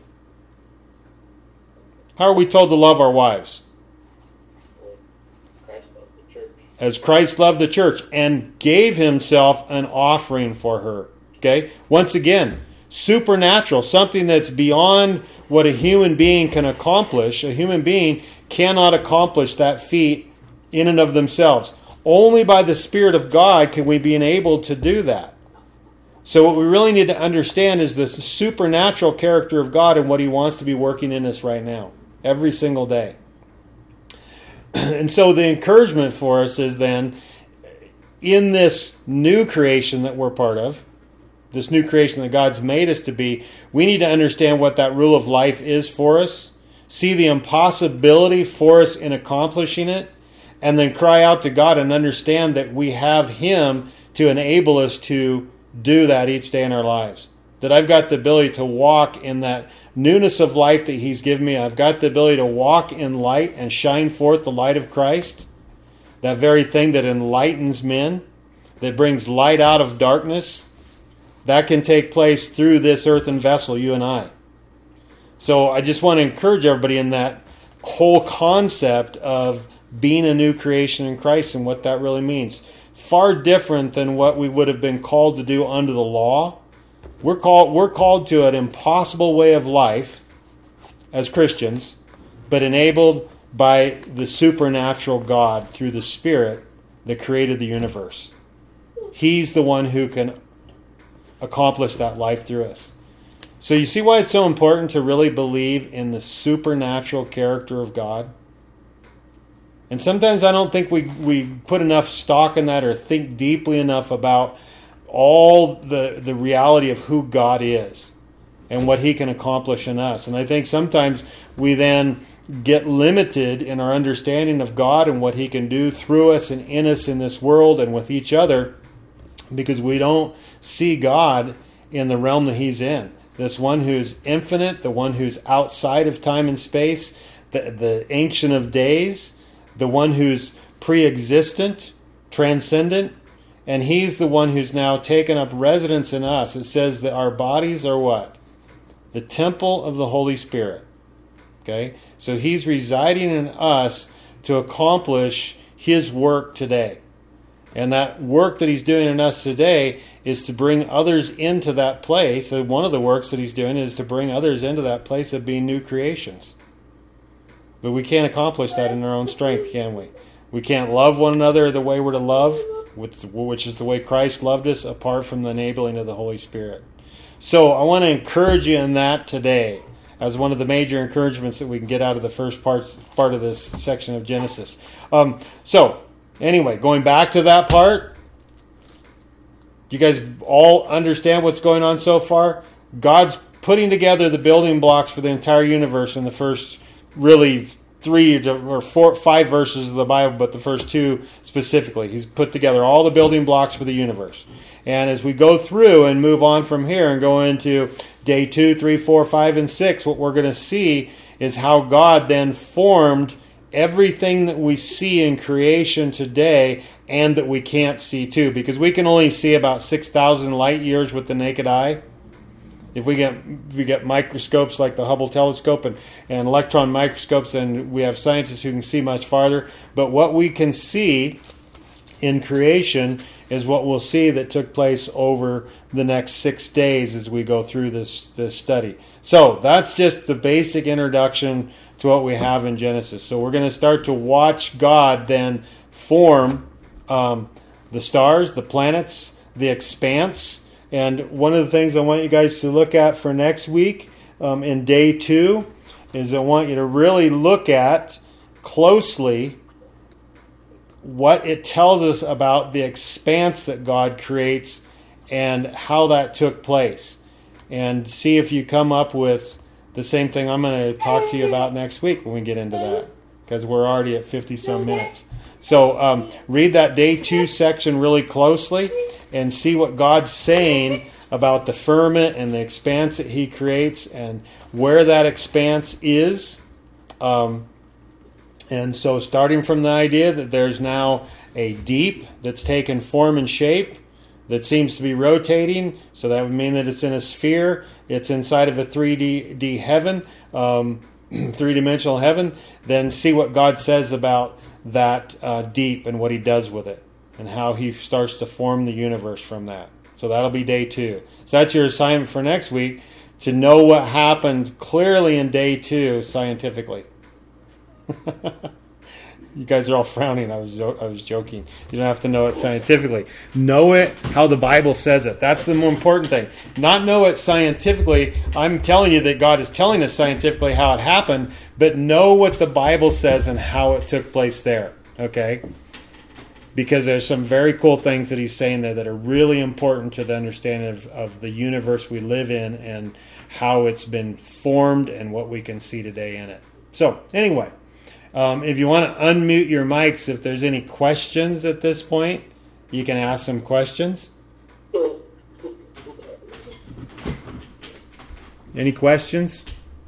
How are we told to love our wives? Christ loved the church. As Christ loved the church and gave himself an offering for her. Okay? Once again, supernatural, something that's beyond what a human being can accomplish. A human being cannot accomplish that feat in and of themselves. Only by the Spirit of God can we be enabled to do that. So what we really need to understand is the supernatural character of God and what he wants to be working in us right now, every single day. And so the encouragement for us is then, in this new creation that we're part of, this new creation that God's made us to be, we need to understand what that rule of life is for us, see the impossibility for us in accomplishing it, and then cry out to God and understand that we have Him to enable us to do that each day in our lives. That I've got the ability to walk in that newness of life that He's given me. I've got the ability to walk in light and shine forth the light of Christ. That very thing that enlightens men, that brings light out of darkness, that can take place through this earthen vessel, you and I. So I just want to encourage everybody in that whole concept of being a new creation in Christ and what that really means. Far different than what we would have been called to do under the law. We're called to an impossible way of life as Christians, but enabled by the supernatural God through the Spirit that created the universe. He's the one who can accomplish that life through us. So you see why it's so important to really believe in the supernatural character of God? And sometimes I don't think we put enough stock in that or think deeply enough about all the reality of who God is and what He can accomplish in us. And I think sometimes we then get limited in our understanding of God and what He can do through us and in us in this world and with each other, because we don't see God in the realm that He's in. This one who's infinite, the one who's outside of time and space, the Ancient of Days, the one who's pre-existent, transcendent, and He's the one who's now taken up residence in us. It says that our bodies are what? The temple of the Holy Spirit. Okay? So He's residing in us to accomplish His work today. And that work that He's doing in us today is to bring others into that place. So one of the works that He's doing is to bring others into that place of being new creations. But we can't accomplish that in our own strength, can we? We can't love one another the way we're to love, which is the way Christ loved us, apart from the enabling of the Holy Spirit. So I want to encourage you in that today as one of the major encouragements that we can get out of the first part of this section of Genesis. So anyway, going back to that part, do you guys all understand what's going on so far? God's putting together the building blocks for the entire universe in the first really 5 verses of the Bible, but the first 2 specifically. He's put together all the building blocks for the universe. And as we go through and move on from here and go into day 2, 3, 4, 5, and 6, what we're going to see is how God then formed everything that we see in creation today and that we can't see too, because we can only see about 6,000 light years with the naked eye. If we get microscopes like the Hubble telescope and electron microscopes, and we have scientists who can see much farther. But what we can see in creation is what we'll see that took place over the next 6 days as we go through this study. So that's just the basic introduction to what we have in Genesis. So we're going to start to watch God then form the stars, the planets, the expanse. And one of the things I want you guys to look at for next week in day 2 is I want you to really look at closely what it tells us about the expanse that God creates and how that took place. And see if you come up with the same thing I'm going to talk to you about next week when we get into that, because we're already at 50-some minutes. So read that day 2 section really closely and see what God's saying about the firmament and the expanse that He creates and where that expanse is. And so starting from the idea that there's now a deep that's taken form and shape that seems to be rotating, so that would mean that it's in a sphere, it's inside of a 3D heaven, three-dimensional heaven, then see what God says about that deep and what He does with it and how He starts to form the universe from that. So that'll be day 2. So that's your assignment for next week, to know what happened clearly in day 2 scientifically. You guys are all frowning. I was joking. You don't have to know it scientifically. Know it how the Bible says it. That's the more important thing. Not know it scientifically. I'm telling you that God is telling us scientifically how it happened, but know what the Bible says and how it took place there. Okay? Because there's some very cool things that He's saying there that are really important to the understanding of the universe we live in and how it's been formed and what we can see today in it. So, anyway. If you want to unmute your mics, if there's any questions at this point, you can ask some questions. Any questions?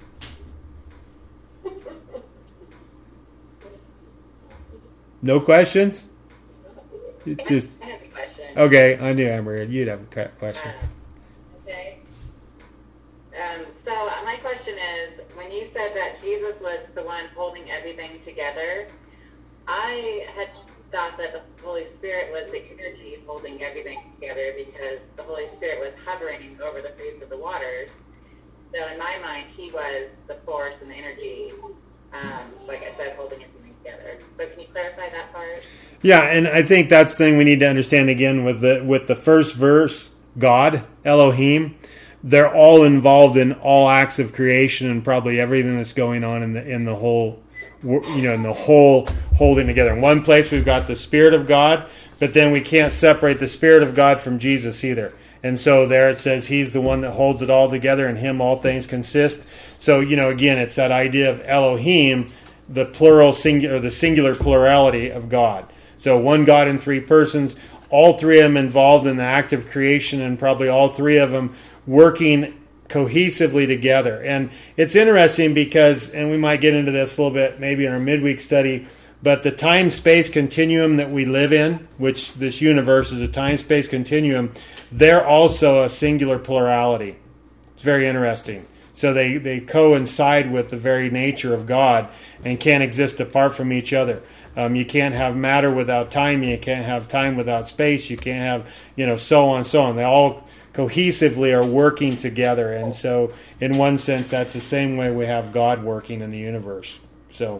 No questions? It's just I have a question. okay. I knew Amber, you'd have a question. Okay. So my question is, when you said that Jesus was the one holding everything together, I had thought that the Holy Spirit was the energy holding everything together because the Holy Spirit was hovering over the face of the waters. So in my mind, he was the force and the energy, like I said, holding everything together. But can you clarify that part? Yeah, and I think that's the thing we need to understand again with the first verse, God, Elohim. They're all involved in all acts of creation and probably everything that's going on in the whole, in the whole holding together. In one place we've got the Spirit of God, but then we can't separate the Spirit of God from Jesus either. And so there it says he's the one that holds it all together, and him all things consist. So, again, it's that idea of Elohim, the plural singular, the singular plurality of God. So one God in three persons, all three of them involved in the act of creation, and probably all three of them working cohesively together. And it's interesting because, and we might get into this a little bit maybe in our midweek study, but the time-space continuum that we live in, which this universe is a time-space continuum, they're also a singular plurality. It's very interesting. So they coincide with the very nature of God and can't exist apart from each other. You can't have matter without time. You can't have time without space. You can't have, so on and so on. They all cohesively are working together. And so in one sense, that's the same way we have God working in the universe. So,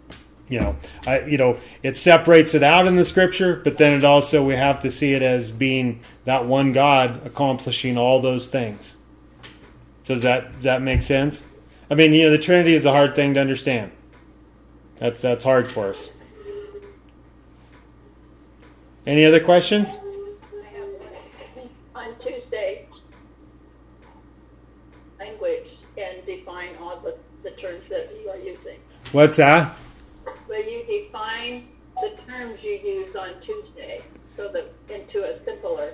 it separates it out in the scripture, but then it also, we have to see it as being that one God accomplishing all those things. Does that make sense? I mean, the Trinity is a hard thing to understand. That's hard for us. Any other questions? On Tuesday, language and define all the terms that you are using. What's that? Will you define the terms you use on Tuesday so that into a simpler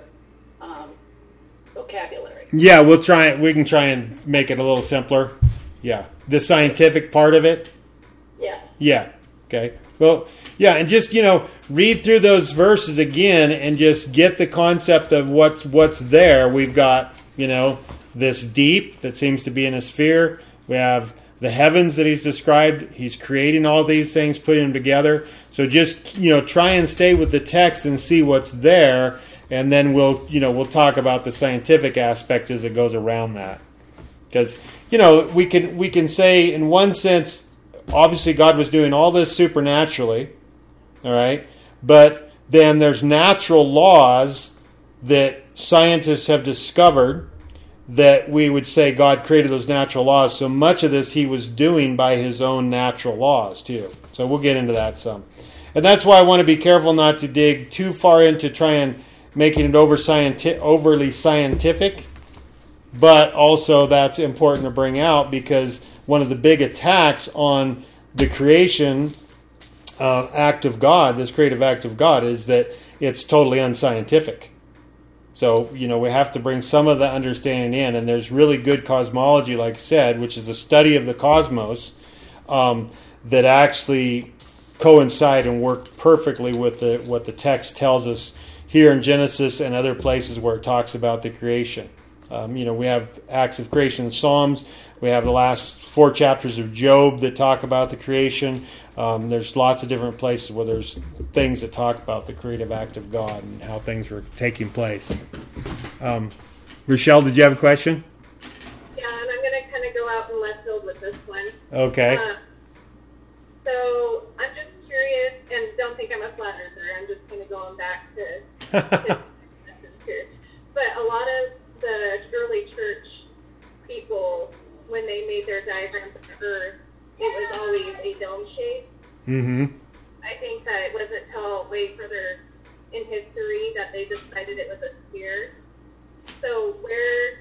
vocabulary? Yeah, we can try and make it a little simpler. Yeah. The scientific part of it? Yeah. Yeah. Okay. Well, yeah, and just, read through those verses again and just get the concept of what's there. We've got, this deep that seems to be in a sphere. We have the heavens that he's described. He's creating all these things, putting them together. So just, try and stay with the text and see what's there, and then we'll talk about the scientific aspect as it goes around that. Because, we can say in one sense, obviously God was doing all this supernaturally, all right? But then there's natural laws that scientists have discovered that we would say God created those natural laws. So much of this he was doing by his own natural laws too. So we'll get into that some. And that's why I want to be careful not to dig too far into try and making it overly scientific. But also that's important to bring out because one of the big attacks on the creation act of God, this creative act of God, is that it's totally unscientific. So, we have to bring some of the understanding in, and there's really good cosmology, like I said, which is a study of the cosmos that actually coincide and work perfectly with what the text tells us here in Genesis and other places where it talks about the creation. We have acts of creation in Psalms. We have the last 4 chapters of Job that talk about the creation. There's lots of different places where there's things that talk about the creative act of God and how things were taking place. Rochelle, did you have a question? Yeah, and I'm going to kind of go out in left field with this one. Okay. So I'm just curious, and don't think I'm a flat earther. I'm just kind of going back to here. But a lot of the early church people, when they made their diagrams of the earth, it was always a dome shape. Mm-hmm. I think that it wasn't until way further in history that they decided it was a sphere. So where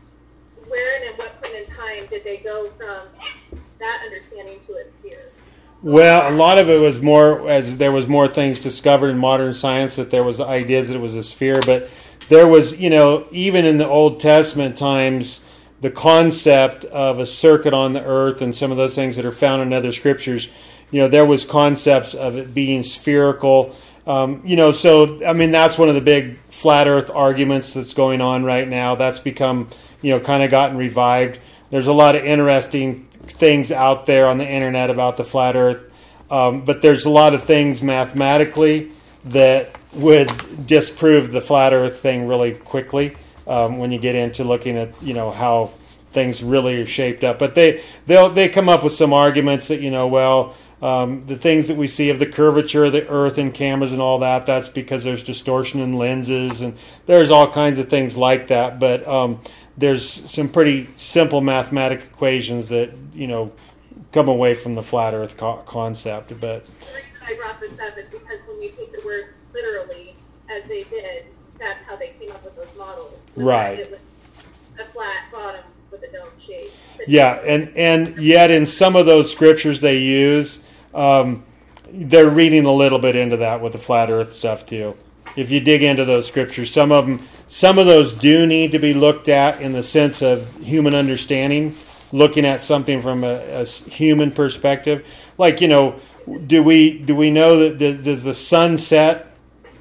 and at what point in time did they go from that understanding to a sphere? Well, a lot of it was more as there was more things discovered in modern science, that there was ideas that it was a sphere, but there was, even in the Old Testament times, the concept of a circuit on the earth and some of those things that are found in other scriptures, there was concepts of it being spherical. So, I mean, that's one of the big flat earth arguments that's going on right now. That's become, kind of gotten revived. There's a lot of interesting things out there on the internet about the flat earth. But there's a lot of things mathematically that would disprove the flat earth thing really quickly when you get into looking at, how things really are shaped up. But they come up with some arguments that, the things that we see of the curvature of the earth in cameras and all that, that's because there's distortion in lenses, and there's all kinds of things like that. But there's some pretty simple mathematic equations that, come away from the flat earth concept. But the reason I brought this up is because when we take the word literally, as they did, that's how they came up with those models. Right. It was a flat bottom with a dome shape. Yeah, and yet in some of those scriptures they use, they're reading a little bit into that with the flat earth stuff too. If you dig into those scriptures, some of those do need to be looked at in the sense of human understanding, looking at something from a human perspective. Like, do we know that does the sun set?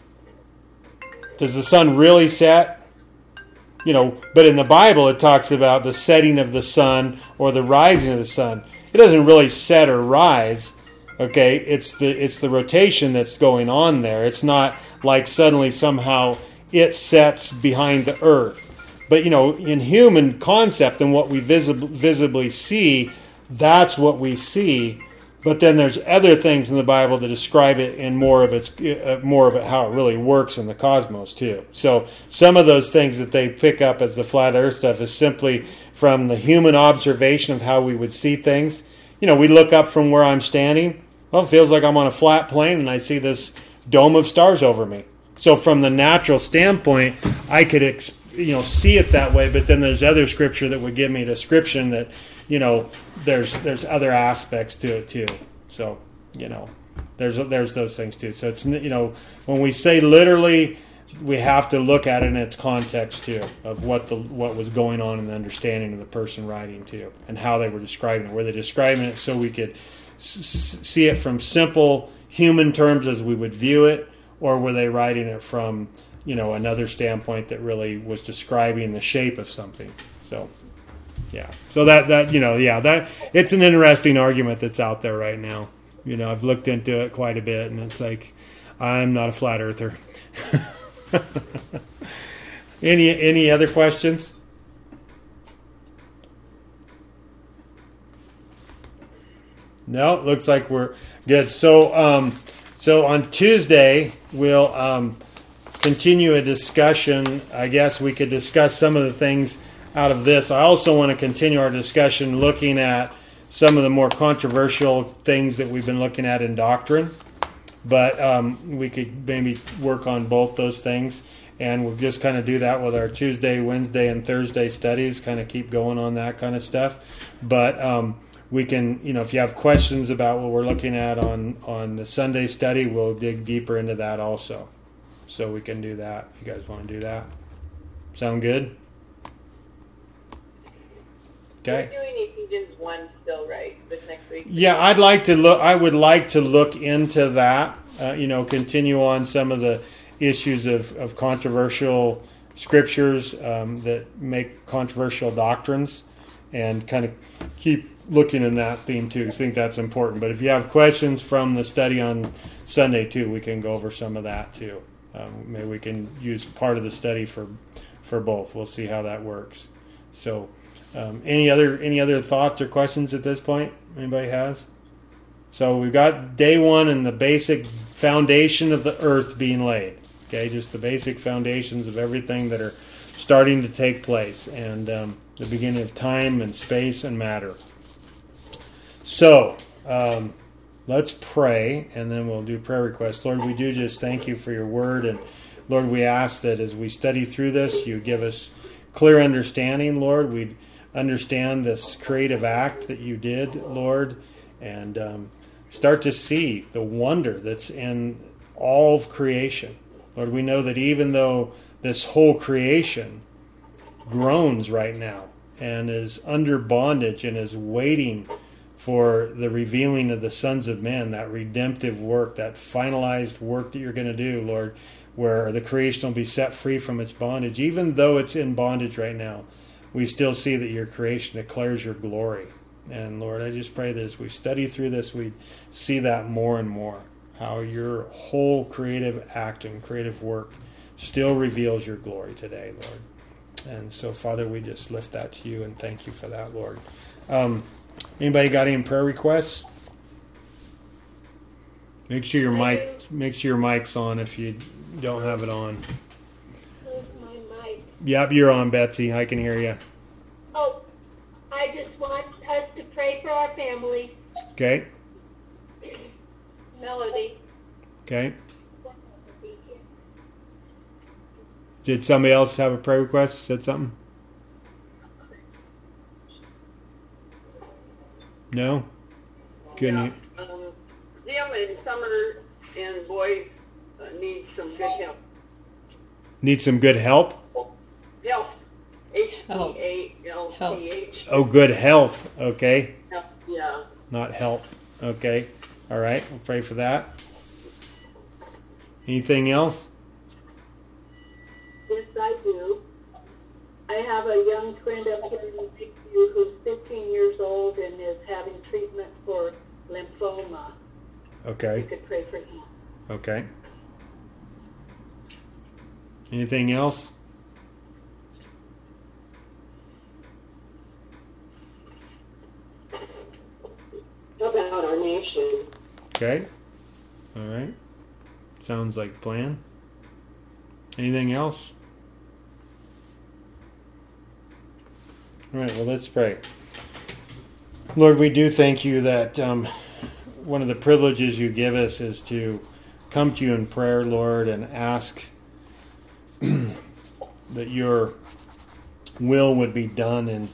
Does the sun really set? But in the Bible it talks about the setting of the sun or the rising of the sun. It doesn't really set or rise. Okay, it's the rotation that's going on there. It's not like suddenly somehow it sets behind the earth. But, in human concept and what we visibly see, that's what we see. But then there's other things in the Bible that describe it in more of it how it really works in the cosmos too. So some of those things that they pick up as the flat earth stuff is simply from the human observation of how we would see things. We look up from where I'm standing. Well, it feels like I'm on a flat plane and I see this dome of stars over me. So from the natural standpoint, I could see it that way, but then there's other scripture that would give me a description that, there's other aspects to it too. So, there's those things too. So it's, when we say literally, we have to look at it in its context too, of what was going on in the understanding of the person writing too, and how they were describing it. Were they describing it so we could see it from simple human terms as we would view it, or were they writing it from another standpoint that really was describing the shape of something? So, yeah. So that it's an interesting argument that's out there right now. I've looked into it quite a bit, and it's like, I'm not a flat earther. Any other questions? No, it looks like we're good. So on Tuesday we'll continue a discussion. I guess we could discuss some of the things out of this. I also want to continue our discussion looking at some of the more controversial things that we've been looking at in doctrine. But we could maybe work on both those things, and we'll just kind of do that with our Tuesday, Wednesday, and Thursday studies, kind of keep going on that kind of stuff. But we can, if you have questions about what we're looking at on the Sunday study, we'll dig deeper into that also. So we can do that. You guys want to do that? Sound good? Okay. We're doing Ephesians 1 still, right? This next week. Yeah, I would like to look into that. Continue on some of the issues of controversial scriptures that make controversial doctrines, and kind of keep looking in that theme too. I think that's important. But if you have questions from the study on Sunday too, we can go over some of that too. Maybe we can use part of the study for both. We'll see how that works. So, any other thoughts or questions at this point? Anybody has? So we've got day one and the basic foundation of the earth being laid. Okay, just the basic foundations of everything that are starting to take place, and the beginning of time and space and matter. So, let's pray, and then we'll do prayer requests. Lord, we do just thank you for your word, and Lord, we ask that as we study through this, you give us clear understanding, Lord. We'd understand this creative act that you did, Lord, and start to see the wonder that's in all of creation. Lord, we know that even though this whole creation groans right now and is under bondage and is waiting for the revealing of the sons of men, that redemptive work, that finalized work that you're going to do, Lord, where the creation will be set free from its bondage. Even though it's in bondage right now, we still see that your creation declares your glory. And Lord, I just pray that as we study through this, we see that more and more, how your whole creative act and creative work still reveals your glory today, Lord. And so, Father, we just lift that to you and thank you for that, Lord. Anybody got any prayer requests? Make sure your mic's on if you don't have it on. Where's my mic? Yep, you're on, Betsy. I can hear you. Oh, I just want us to pray for our family. Okay. Melody. Okay. Did somebody else have a prayer request? Said something? No? Couldn't you? Jim and Summer and Boyd need some good help. Need some good help? Health. H-E-A-L-T-H. Oh, good health. Okay. Yeah. Not help. Okay. All right. We'll pray for that. Anything else? Yes, I do. I have a young friend up here in Lakeview who's 15 years old and is having treatment for lymphoma. Okay. You could pray for him. Okay. Anything else? About our nation. Okay. All right. Sounds like a plan. Anything else? All right, well, let's pray. Lord, we do thank you that one of the privileges you give us is to come to you in prayer, Lord, and ask that your will would be done in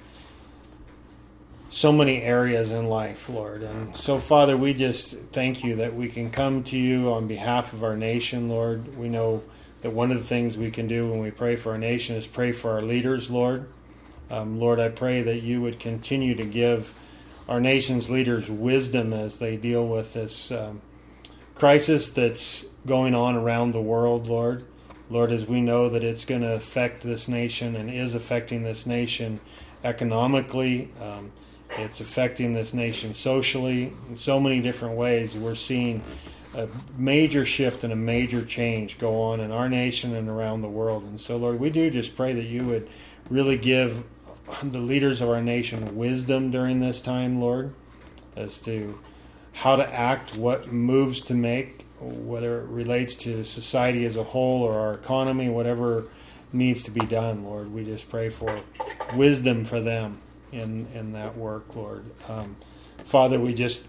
so many areas in life, Lord. And so, Father, we just thank you that we can come to you on behalf of our nation, Lord. We know that one of the things we can do when we pray for our nation is pray for our leaders, Lord. Lord, I pray that you would continue to give our nation's leaders wisdom as they deal with this crisis that's going on around the world, Lord. Lord, as we know that it's going to affect this nation and is affecting this nation economically, it's affecting this nation socially in so many different ways. We're seeing a major shift and a major change go on in our nation and around the world. And so, Lord, we do just pray that you would really give the leaders of our nation wisdom during this time, Lord, as to how to act, what moves to make, whether it relates to society as a whole or our economy, whatever needs to be done, Lord. We just pray for wisdom for them in that work, Lord. Father, we just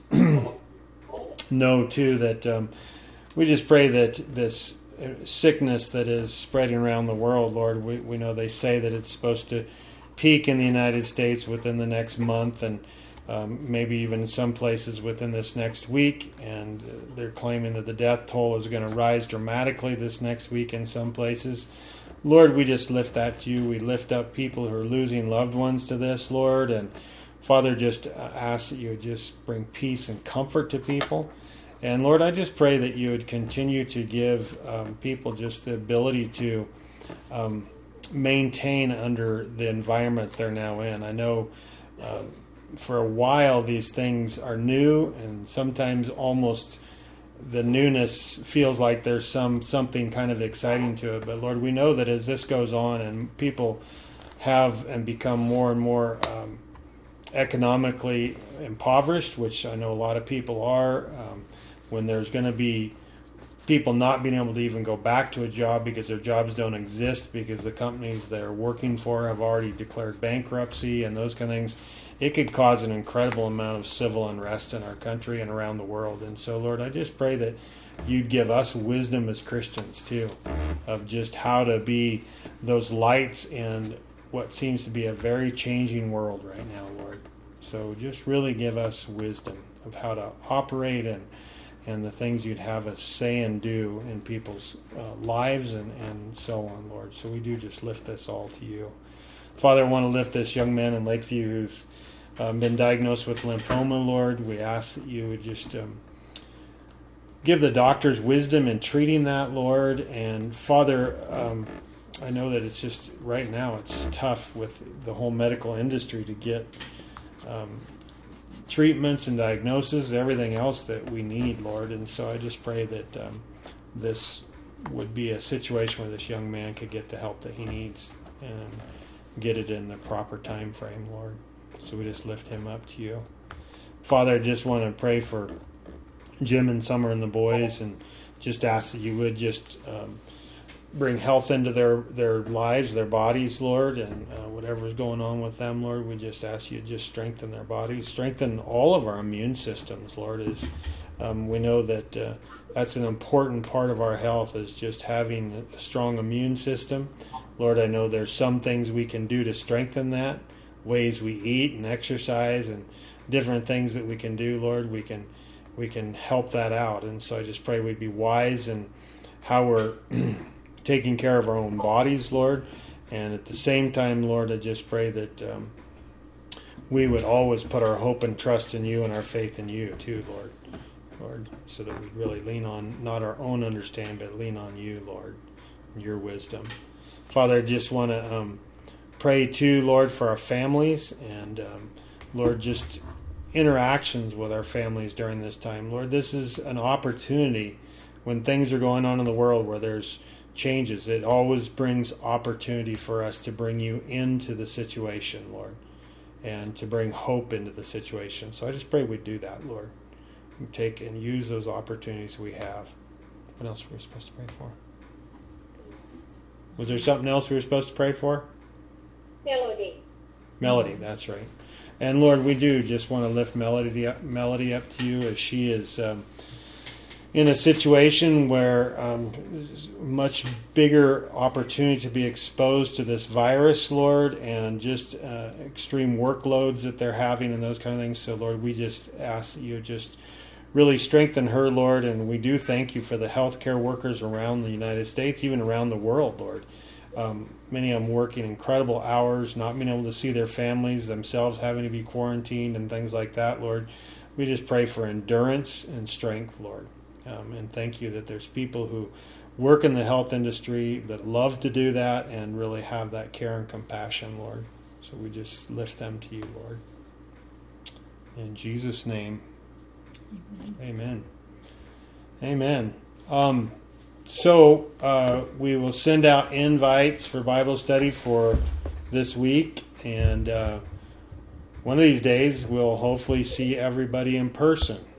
know, too, that we just pray that this sickness that is spreading around the world, Lord, we know they say that it's supposed to peak in the United States within the next month and maybe even in some places within this next week, and they're claiming that the death toll is going to rise dramatically this next week in some places. Lord, we just lift that to you. We lift up people who are losing loved ones to this, Lord, and Father, just ask that you would just bring peace and comfort to people. And Lord, I just pray that you would continue to give people just the ability to maintain under the environment they're now in. I know for a while these things are new, and sometimes almost the newness feels like there's something kind of exciting to it. But Lord, we know that as this goes on and people have and become more and more economically impoverished, which I know a lot of people are, when there's going to be people not being able to even go back to a job because their jobs don't exist because the companies they're working for have already declared bankruptcy and those kind of things, it could cause an incredible amount of civil unrest in our country and around the world. And so, Lord, I just pray that you'd give us wisdom as Christians, too, of just how to be those lights in what seems to be a very changing world right now, Lord. So just really give us wisdom of how to operate and the things you'd have us say and do in people's lives and so on, Lord. So we do just lift this all to you. Father, I want to lift this young man in Lakeview who's been diagnosed with lymphoma, Lord. We ask that you would just give the doctors wisdom in treating that, Lord. And Father, I know that it's just right now it's tough with the whole medical industry to get treatments and diagnoses, everything else that we need, Lord. And so I just pray that this would be a situation where this young man could get the help that he needs and get it in the proper time frame, Lord. So we just lift him up to you. Father, I just want to pray for Jim and Summer and the boys and just ask that you would just bring health into their lives, their bodies, Lord, and whatever's going on with them, Lord, we just ask you to just strengthen their bodies, strengthen all of our immune systems, Lord. Is we know that that's an important part of our health is just having a strong immune system. Lord, I know there's some things we can do to strengthen that, ways we eat and exercise and different things that we can do, Lord. We can help that out. And so I just pray we'd be wise in how we're taking care of our own bodies, Lord. And at the same time, Lord, I just pray that we would always put our hope and trust in you and our faith in you too, Lord, so that we really lean on not our own understanding, but lean on you, Lord, and your wisdom. Father, I just want to pray too, Lord, for our families and, Lord, just interactions with our families during this time. Lord, this is an opportunity when things are going on in the world where there's changes. It always brings opportunity for us to bring you into the situation, Lord, and to bring hope into the situation. So I just pray we do that, Lord. We take and use those opportunities we have. What else were we supposed to pray for? Was there something else we were supposed to pray for? Melody, that's right. And Lord, we do just want to lift Melody up to you as she is in a situation where much bigger opportunity to be exposed to this virus, Lord, and just extreme workloads that they're having and those kind of things. So, Lord, we just ask that you just really strengthen her, Lord, and we do thank you for the healthcare workers around the United States, even around the world, Lord. Many of them working incredible hours, not being able to see their families, themselves having to be quarantined and things like that, Lord. We just pray for endurance and strength, Lord. And thank you that there's people who work in the health industry that love to do that and really have that care and compassion, Lord. So we just lift them to you, Lord. In Jesus' name, amen. Amen. So we will send out invites for Bible study for this week. And one of these days, we'll hopefully see everybody in person.